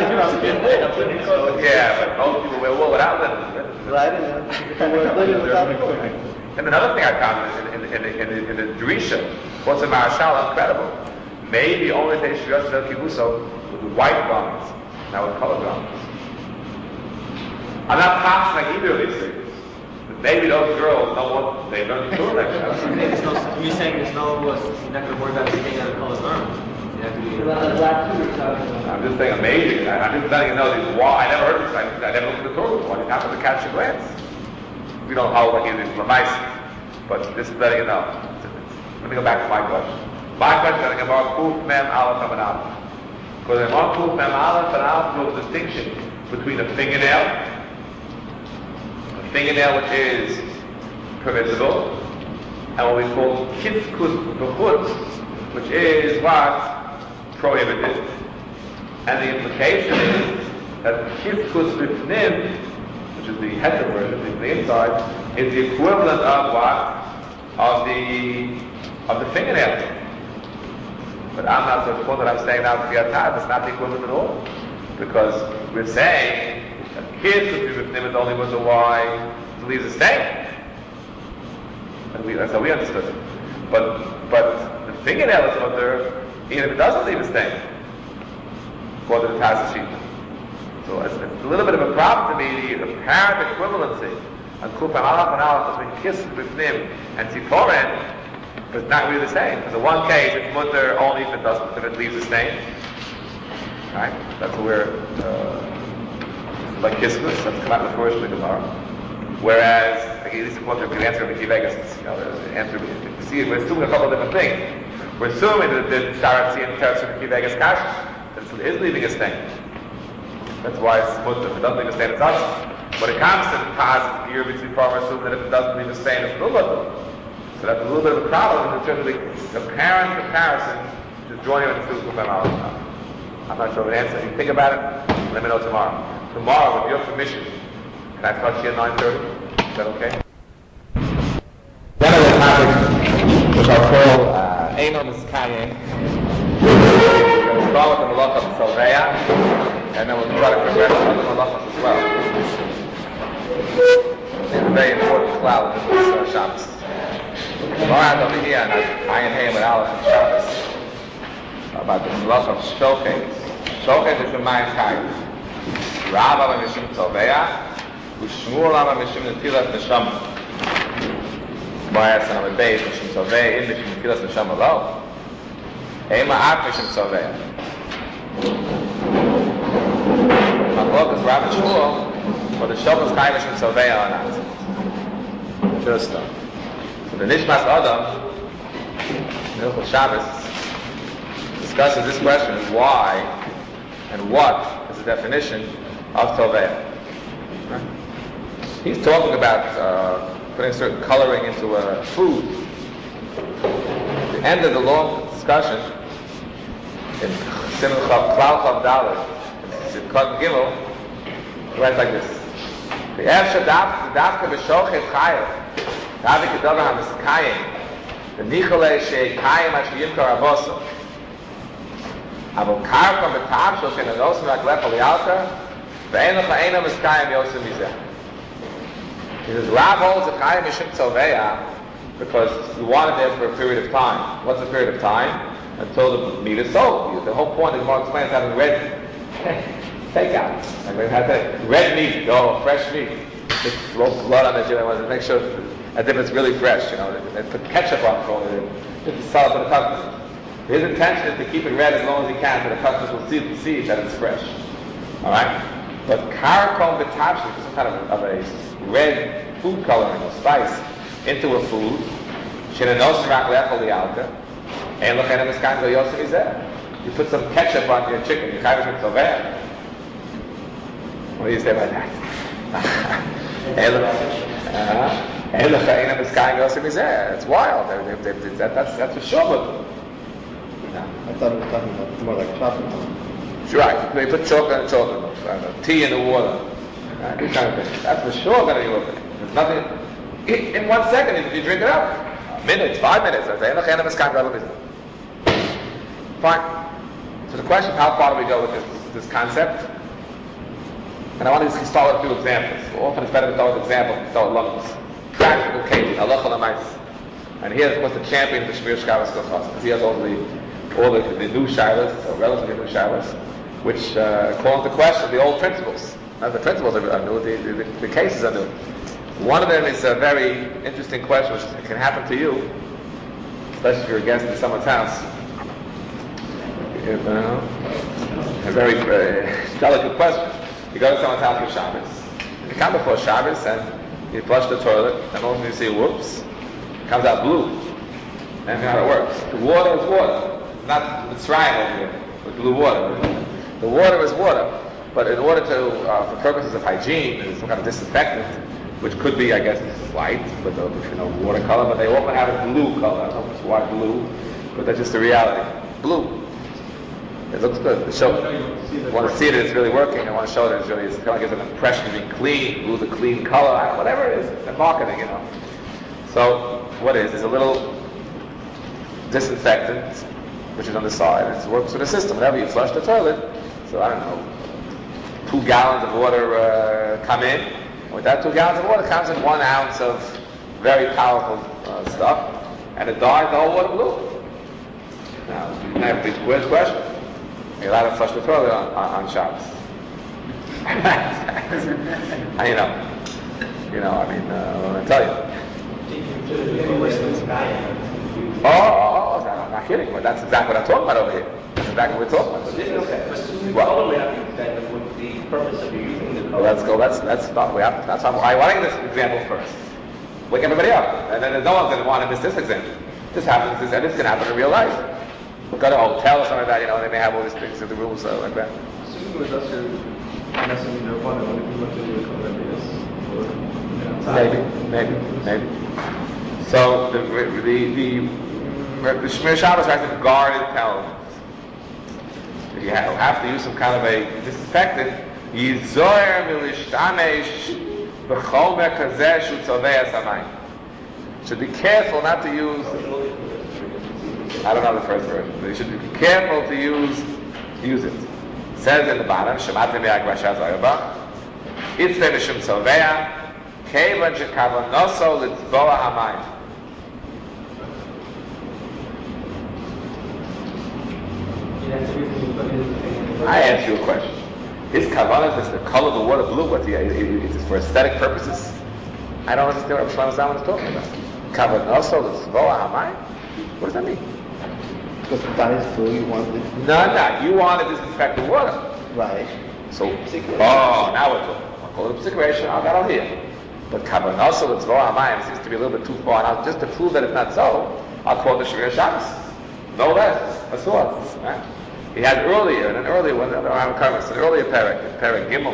Yeah, but most people wear wool without linen. Right, and then we're living without food. And another thing I found in the Drisha, what's a Marashal, incredible. Maybe only they should just kibuso with white garments, not with colored garments. I'm not toxic like either of these things. But maybe those girls don't want, they don't do like that. You're saying there's no, you're not going to worry about staying out of color garments. You have to be. I'm just saying amazing. I'm just letting you know these why I never heard this. I never looked at the Torah before. It happened to catch your glance. We don't hold like it is Lamais, but this is letting you know. Let me go back to my question. My question is about Kuf Mem Aleph and Aleph. Because in one Kuf Mem Aleph and Aleph, there's a distinction between a fingernail which is permissible, and what we call Kitzkus B'chutz, which is what? Prohibited. And the implication is that Kitzkus B'fnim, which is the heter version, the inside, is the equivalent of what? Of the fingernail. But I'm not so sure that I'm saying now to be attached. It's not the equivalent at all. Because we're saying that Kitzkus B'fnim is only with the Y to leave the stain. That's how we understood it. But the fingernail is mutter, even if it doesn't leave a stain, for the Taz sheet. So it's a little bit of a problem to me, the apparent equivalency on Kupam Aleph and Aleph between Kiss B'fnim and Tziporen is not really the same. Because in one case, it's mutter only if it leaves a stain. Right? That's what we're like Kiskus, that's come out in the first week of Gemara. Whereas, at least what we can answer in the Vegas, the answer, see, we're assuming a couple of different things. We're assuming that the Sharatzi and Teretz of the Vegas Kash, that it is leaving a stain. That's why it's mutter. If it doesn't leave a stain, it's us. When it comes to the Taz, here between farmers, assume that if it doesn't leave a stain, it's still mutter. So that's a little bit of a problem in terms of the apparent comparison to joining with the two Kupam Aleph. I'm not sure of an answer. You think about it, let me know tomorrow. Tomorrow, with your permission, can I touch you at 9:30? Is that okay? One of the topics which I'll call Eino Miskayim. We're going to start with the Malach of Salveya, and then we'll try to progress with the Malachas as well. It's a very important cloud in this Shabbos. Tomorrow over here, and I am here with Aleph and Shabbos about the Malach of Shochet. Shochet is the Mayim Kayim. Rav Ava Mishim Salveya, Ushmuel Ava Mishim Netilas Neshama. Moyas and Amid Mishim Salveya, in Mishim Netilas Neshama Lo. Ema Ak Mishim Salveya. Machlok is Rav and Shmuel, or the Shochet Kayim Mishim Salveya or not. First stop. So the Nishmas Adam, Hilchot Shabbos, discusses this question: is why and what is the definition of Toveh? Right? He's talking about putting certain coloring into food. At the end of the long discussion, in Simon Klal Chav Dalet, in Kod Gimel, he writes like this: the Efsha Dafka B'Shochet Chayev, Davik Kedava HaMiskayim, the Nicholei Shei Kayim Asher Yimkar Avoso. אבל קרקע בתאפשו שנדוסם מהקלף על יאלטה ואין לך אינו מסקיים יוסם מזה. He says, Rav holds a Chaim Mishim Tzalveya because you want it there for a period of time. What's the period of time? Until the meat is sold. The whole point is Mark explains having red takeout. Like we had red meat, fresh meat. Just roll blood on it, make sure as if it's really fresh, and put ketchup on it, just to sell it to the customers. His intention is to keep it red as long as he can so the customers will see that it's fresh. Alright? But karakom betashli is some kind of a red food coloring or spice into a food. You put some ketchup on your chicken, you kind of so bad. What do you say about that? It's wild. That's for sure. But I thought it was talking about more like chocolate milk. Right. They put chocolate and chocolate milk, tea in the water. These kind of things. That's for sure going to be working. There's nothing. In 1 second, if you drink it up, minutes, 5 minutes. Fine. So the question is, how far do we go with this concept? And I want to just start with a few examples. Often it's better to start with examples than start with lumps. Practical cases, halacha l'mais. And here, of course, the champion of the Shmir Shabbos Kochas, because he has all the new shilas, or relatively new shilas, which call into question the old principles. Now, the principles are new, the cases are new. One of them is a very interesting question, which can happen to you, especially if you're a guest in someone's house. A very delicate question. You go to someone's house for Shabbos. You come before Shabbos and you flush the toilet, and all of you see, whoops, it comes out blue. And how it works. The water is water. Not Mitzrayim over here, with blue water. The water is water. But in order to, for purposes of hygiene, there's some kind of disinfectant, which could be, I guess, white, with water color, but they often have a blue color. I don't know if it's why blue, but that's just the reality. Blue. It looks good. The show. You want to see that it's really working. I want to show that it's really, it kind of gives an impression of being clean. Blue's a clean color. Whatever it is, it's marketing, So, what is? There's a little disinfectant, which is on the side. It works with the system. Whenever you flush the toilet, so I don't know, 2 gallons of water come in. With that 2 gallons of water comes in 1 ounce of very powerful stuff, and it dyes the whole water blue. Now, you have this weird question. You're allowed to flush the toilet on Shabbos. I tell you. I'm not kidding, but that's exactly what I'm talking about over here. That's exactly what we're talking about. Well, the purpose of using the color. Let's go. Let's stop. That's why I want to get this example first. Wake everybody up, and then no one's going to want to miss this example. This happens, and this can happen in real life. Go to a hotel or something like that. They may have all these things in the rules like that. Assuming with us, you're messing with one, what if you want to do a color Maybe. So the Shmir Shabbos has to guard and tell. You have to use some kind of a disinfectant. Yizoyer milishtamesh b'chomer kazeh shu tzovei hasamayim. Should be careful not to use. I don't know the first version, but you should be careful to use it. It says in the bottom, Shematim Yagvasha Zayabah, Itzveh Mishum Tzovei, Kevan Shekavonoso Litzboa Hamayim. I asked you a question. His kavanah is the color of the water blue, but it's for aesthetic purposes. I don't understand what Shlomo Zalman is talking about. Kavanoso l'tzvoa hamayim? What does that mean? Because the dye is blue, you want it. No. You want to disinfect the water. Right. So, now we're talking. I'll call it a situation. That'll hear. But kavanoso l'tzvoa hamayim seems to be a little bit too far. Now, just to prove that it's not so, I'll call it the Shmir Shabbos. No less. That's all. Right? He had earlier, in an earlier one, an earlier parak Gimel.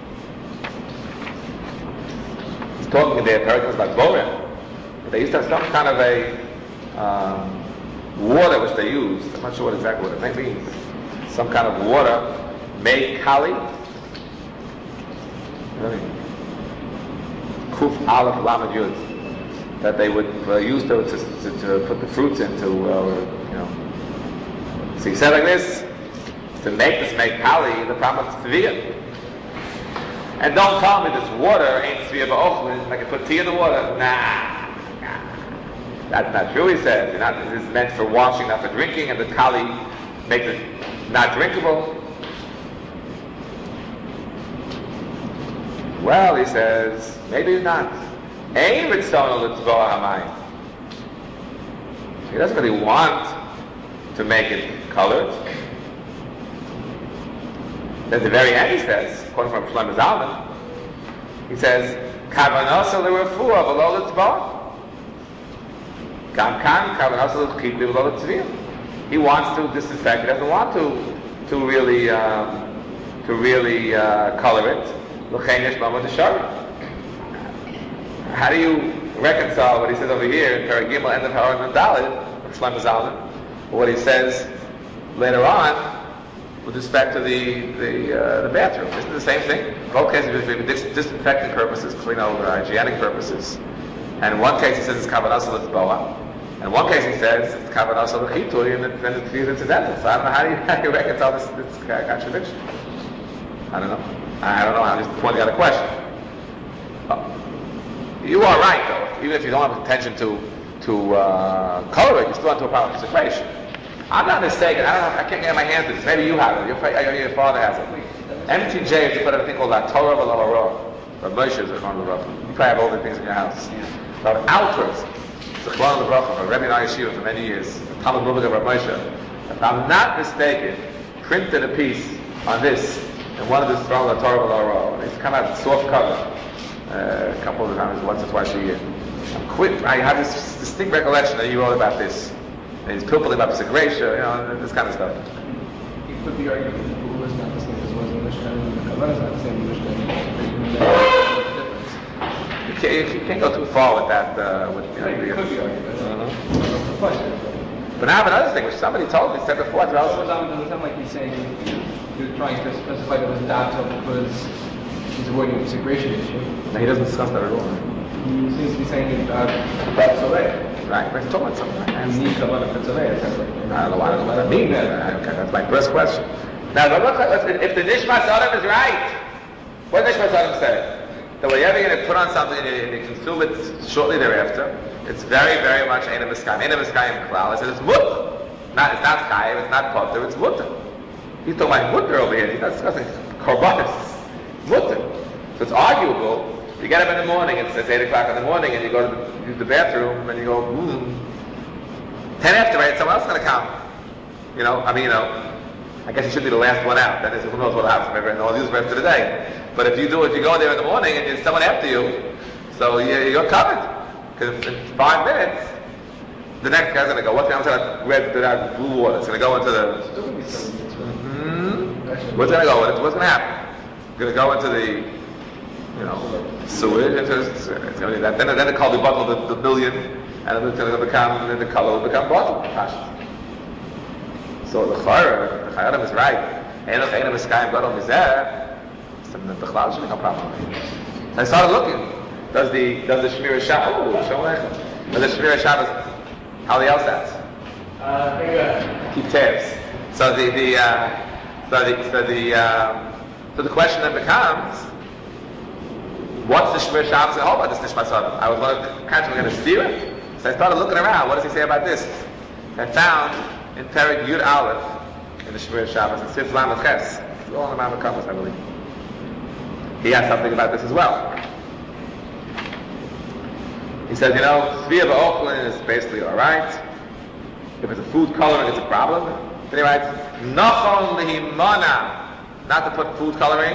He's talking there, parak was like Borim. They used to have some kind of a water which they used. I'm not sure exactly what it means. Some kind of water made kali. Kuf Aleph Lamed Yud. That they would use to put the fruits into, So he said like this, to make kali, the problem is tviyah. And don't tell me this water ain't tviyah ba'ochlin, I can put tea in the water. Nah. That's not true, he says. This is meant for washing, not for drinking, and the kali makes it not drinkable. Well, he says, maybe not. Ein ritzon l'tzvoa hamayim. He doesn't really want to make it colored. At the very end, he says, according from Shlomo Zalman, he says, "Kavanosa l'refuah v'lo l'tzvoa." He wants to disinfect. He doesn't want to really color it. How do you reconcile what he says over here in Parag Gimel, end of Haran and Daled, from Shlomo Zalman, or what he says later on with respect to the bathroom? Isn't it the same thing? In both cases, for disinfecting purposes, hygienic purposes. And in one case, he says it's kavanas l'tzboa. In one case, he says it's kavanah of chitui, and then it's incidental. So I don't know how you reconcile this contradiction. I don't know. I'm just pointing out a question. You are right, though. Even if you don't have intention to color it, you still have to a problem of separation. I'm not mistaken. I can't get my hands to this. Maybe you have it. Your father has it. MTJ is to put a thing called la Torah v'la Rav Moshe is on the Rav. You probably have all the things in your house. But outwards, the Chlan of the Rav, Rebbe and Yeshiva for many years, the Talmud Mubik of Rav Moshe. If I'm not mistaken, printed a piece on this in one of the strong la Torah v'la Rav. It's come out soft cover a couple of times, once or twice a year. I have this distinct recollection that you wrote about this. And he's pilpulling about Pesach this kind of stuff. You could be arguing that the Bull is not the same as was in the Mishnah, and the Kavanah is not the same as the Mishnah. You can't go too far with that. You could be arguing that. Question. But now I have another thing, which somebody told me, said before. It doesn't sound like he's saying he was trying to specify that it was Data because he's avoiding the separation issue. No, he doesn't discuss that at all. He seems to be saying Petzoleh. Right, we're talking about something like that. You need Kavanah Petzoleh. I don't know what that means. Okay, that's my first question. Now, if the Nishmas Adam is right, what does Nishmas Adam say? That whenever you're going to put on something and you consume it shortly thereafter, it's very, very much Eina Miskayim. Eina Miskayim Klal. I said it's Mut. It's not Chayim, it's not Potter, it's Mutter. He's talking about Mutter over here. He's not discussing Korbanos. Mutter. So it's arguable. You get up in the morning, it's 8 o'clock in the morning, and you go to use the bathroom, and you go, 10 after 8, someone else is going to come. I guess you should be the last one out. That is, who knows what'll happen, maybe I'll use the rest of the day. But if you go there in the morning, and there's someone after you, so you're covered. Because in 5 minutes, the next guy's going to go, what's the answer to that blue water? It's going to go into the... What's going to go? What's going to happen? It's going to go into the... sewage, it's going to be that. Then the color will be bottled the billion, and then it's going to become, then the color will become bottled. So the Chayyim is right. Eina Miskayim Gadol Mizeh. So the Bechlal should be no problem. So I started looking. Does the Shmir Shabbos? Does the Shmir Shabbos? How the else that? Keep tabs. So the question then becomes. What's the Shmir Shabbos going to hold about this Nishmas Adam? I was going to steer it. So I started looking around. What does he say about this? I found in Perek Yud Aleph in the Shmir Shabbos, it says Lam Ches. It's all in the Ma'amar Kavos, I believe. He has something about this as well. He says, Svia Ba'ochlin is basically alright. If it's a food coloring, it's a problem. Then he writes, Nachon Lehimana, not to put food coloring.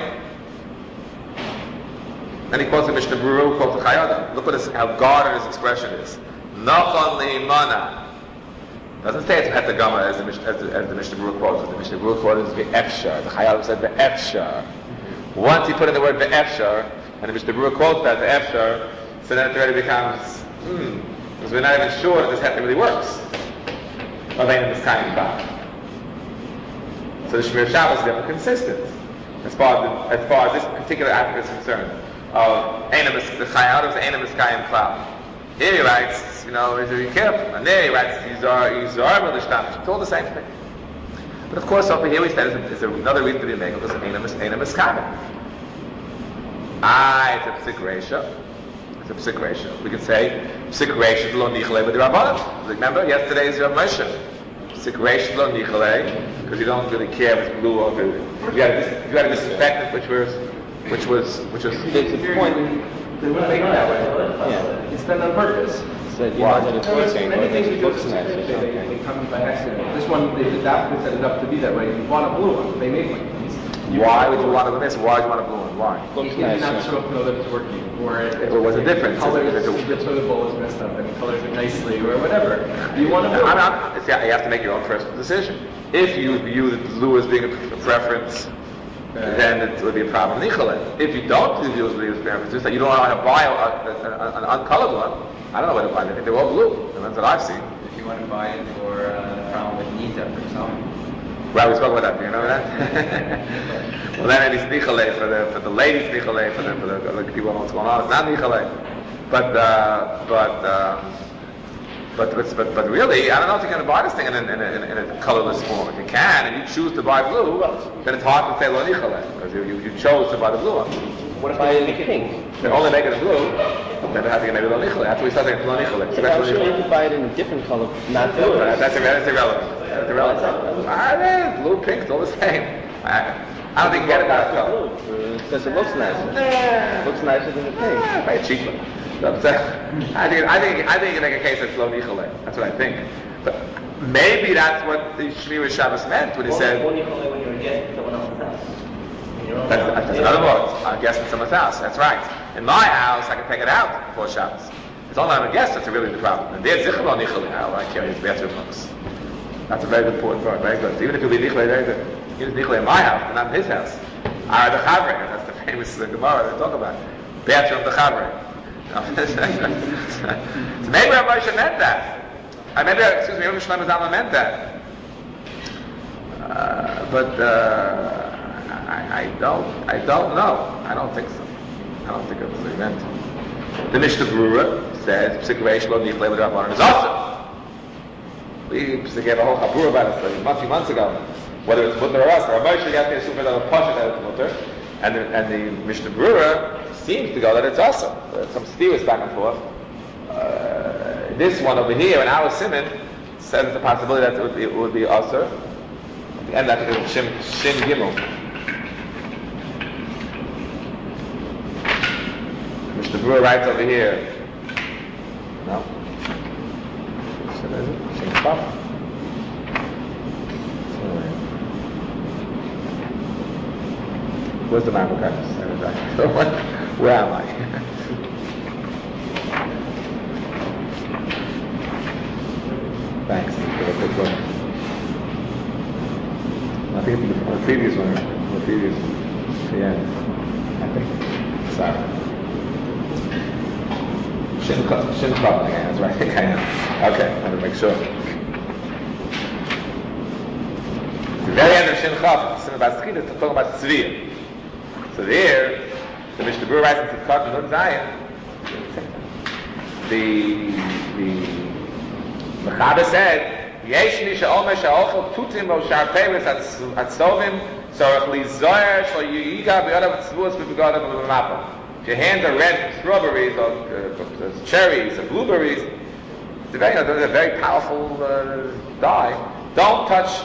Then he quotes the Mishnah Berurah, quotes the Chayyim. Look how guarded his expression is. Nachon Lehimana. Doesn't say it's Hetagama as the Mishnah Berurah quotes. The Mishnah Berurah quotes is Ve'efshar. The Chayyim said Ve'efshar. Once he put in the word Ve'efshar, and the Mishnah Berurah quotes that Ve'efshar, so then it already becomes, because we're not even sure that this Heta really works. Of any of this kind of God. So the Shmir Shabbos is therefore consistent as far as this particular aspect is concerned. The Chayyim is Eina Miskayim Klal. Here he writes, be careful. And there he writes, Yizar Melishtam. It's all the same thing. But of course, over here we said is another reason to be made because of Eina Miskayim. It's a Psik Reisha. It's a Psik Reisha. We can say Psik Reisha Lo Nichalei B'Dirabbanan. Remember, yesterday is Rav Moshe. Psik Reisha Lo Nichalei, because you don't really care if it's blue or if you had a disinfectant, which was. It's a point. They wouldn't make it that way. Yeah. It's done on purpose. So you know that it's working, Many or things it you do looks nice or they something. come by accident. This one, they adapted set it up to be that way. You want a blue one, they make one. Why would you want to miss? Why would you want a blue one? Why? Looks You're nice. not sure if you know that it's working, or Or was it different? The toilet bowl is messed up and it colors it nicely, or whatever. You want a blue one. You have to make your own personal decision. If you view the blue as being a preference, then it would be a problem. If you don't view it as a preference, just that you don't know how to buy an uncolored one, I don't know where to buy it. I think they're all blue. The ones that I've seen. If you want to buy it for a problem with Nita, for example. Right, we spoke about that. Do you know that? Well, then it's nichale for the ladies, nichale for the people who know what's going on. It's not nichale, but But really, I don't know if you can buy this thing in a colorless form. If you can, and you choose to buy blue, then it's hard to say lo nichale, because you chose to buy the blue one. What if I make it pink? They only make it blue, then it has to get maybe lo nichale. That's what we start saying, lo nichale. I'm sure you could buy it in a different color, not blue. That's irrelevant. That's irrelevant. Blue, pink, it's all the same. I don't think you get it that color. Because it looks nicer. It looks nicer than the pink. Very cheaper. I think you make a case that's lo nichale. That's what I think. But maybe that's what the Shmir Shabbos meant when he said. Lo nichale when you're a guest at someone else's house. That's another word. I guess in someone's house. That's right. In my house, I can take it out before Shabbos. It's only I'm a guest that's really the problem. And there's zichron nichale. I carry his bathroom books. That's a very good point. Very good. So even if you leave nichale, very good. Even nichale in my house, but not in his house. The chavre. That's the famous Gemara they talk about. Bathroom the chavre. So maybe Rabbi Moshe meant that. Maybe Rabbi Shlomo Zalman meant that. But I don't know. I don't think so. I don't think that's what he meant. The Mishnah Berurah says Psikreish lo nichlei l'Rabbanan is awesome. We gave a whole chabur about it a few months ago. Whether it's mutter or us, Rabbi Moshe you have to assume that a pasuk that it's mutter, and the Mishnah Berurah seems to go that it's awesome. There's some steers back and forth. This one over here in our Simon says the possibility that it would be also. At the end, I think it's Shin Gimel. Mr. Brewer writes over here. No. Shin Chaf. Where's the Mamlukas? Where am I? Thanks. For the quick look. I think it's the previous one. The previous. Yeah. I think. Sorry. Shin Chaf again. That's right. I think I know. Okay. I want to make sure. The very end of Shin Chaf, it's about Tzchid, it's talking about Tzviyah. So there, the Mishnah Berurah writes in Tzidkot and Nun Zayin, the Mechaber said, Yesh mi she'omer she'ochel tutim o sharperes atzovim tzorach lizoyer shlo yiga b'yodav tzvuos b'begodav b'mapa. If your hands are red from strawberries or cherries or blueberries, it's a very powerful dye. Don't touch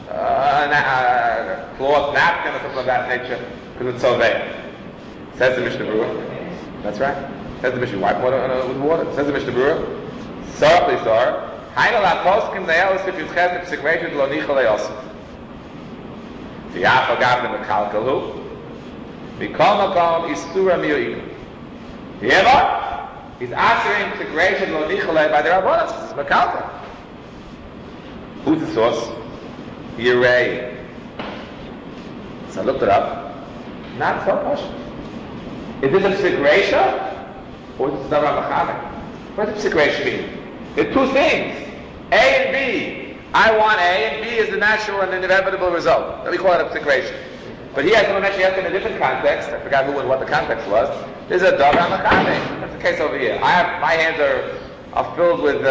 a cloth napkin or something of that nature. Because it's so there. Says the Mishnah Berurah. That's right. Says the Mishnah. Wipe water with water. Says the Mishnah Berurah. Sarah, please, Sarah. Hainu la poskim ne'elis if you tchet the psikretion lo nichale yosef. V'yaf agav the mekalkalu. Mikol makom isura miyu'im. Yeva. He's answering psikretion lo nichale by the Rabbanos. It's mekalka. Who's the source? Yirei. So I looked it up. Not so much. Is it a psikresha or is it a Mechaber? What does psikresha mean? There are two things. A and B. I want A and B is the natural and inevitable result. We call it a psikresha. But he has someone actually asked in a different context. I forgot who and what the context was. There's a davar Mechaber. That's the case over here. My hands are filled with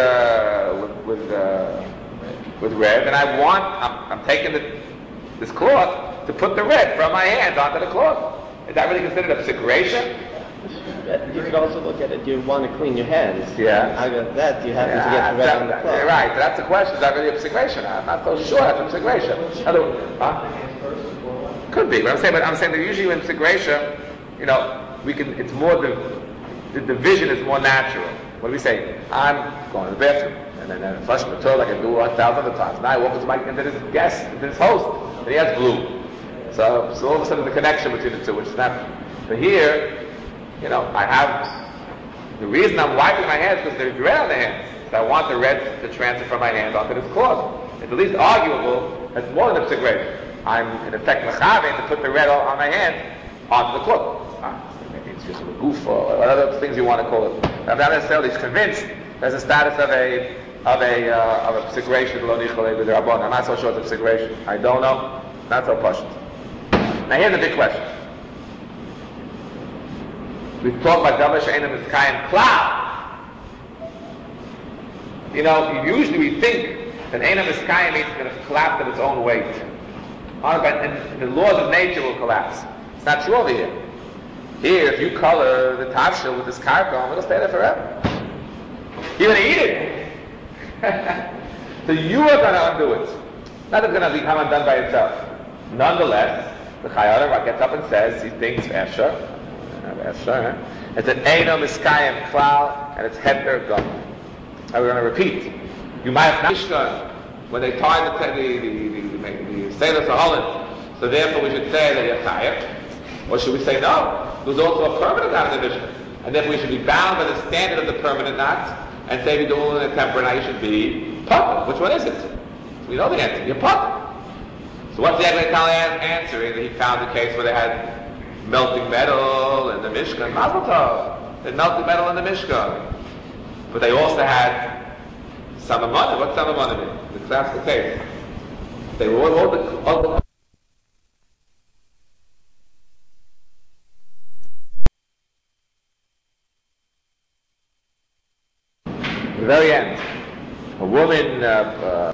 red, and I'm taking this cloth to put the red from my hands onto the cloth. Is that really considered a psikresha? You could also look at it, you want to clean your hands. Yeah. Out of that, you happen to get the red on the cloth. Right, that's the question. Is that really a psikresha? I'm not so sure that's a psikresha. Could be, but I'm saying that usually in psikresha, it's more the division is more natural. What do we say? I'm going to the bathroom, and then I flush the toilet like I do 1,000 other times. Now I walk into this guest, into this host, and he has blue. So all of a sudden the connection between the two, which is not. But here, I have the reason I'm wiping my hands because there's red on the hands. So I want the red to transfer from my hands onto this cloth. It's at least arguable. That's more than a psikresha. I'm in effect mechaber to put the red on my hand onto the cloth. Maybe it's just a goof or whatever things you want to call it. I'm not necessarily convinced there's a status of a psikresha lo nichale b'derabbanan. I'm not so sure it's a psikresha. I don't know. Not so pashut. Now here's the big question. We've talked about davar she'eino miskayim klal. You know, usually we think that Einam Miskayim means it's going to collapse of its own weight. And the laws of nature will collapse. It's not true over here. Here, if you color the tafshil with this karkom, it'll stay there forever. You're going to eat it. So you are going to undo it. Not it's going to become undone by itself. Nonetheless, the Chayyim gets up and says he thinks Esher. It's an Eino Miskayim Klal, and it's Heter Gum. And we're going to repeat. You might have not when they tied the Seder for Holland. So therefore we should say that you're Chayyim. Or should we say no? There's also a permanent knot in the Mishnah. And therefore we should be bound by the standard of the permanent knot and say if you're doing a temporary knot, you should be Pater. Which one is it? We know the answer. You're Pater. So what's the Egbert answering? That he found a case where they had melting metal in the Mishkan. Mazel tov. They had melting metal in the Mishkan. But they also had Samamonim. What's Samamonim mean? The classical case. They were all the the very end. A woman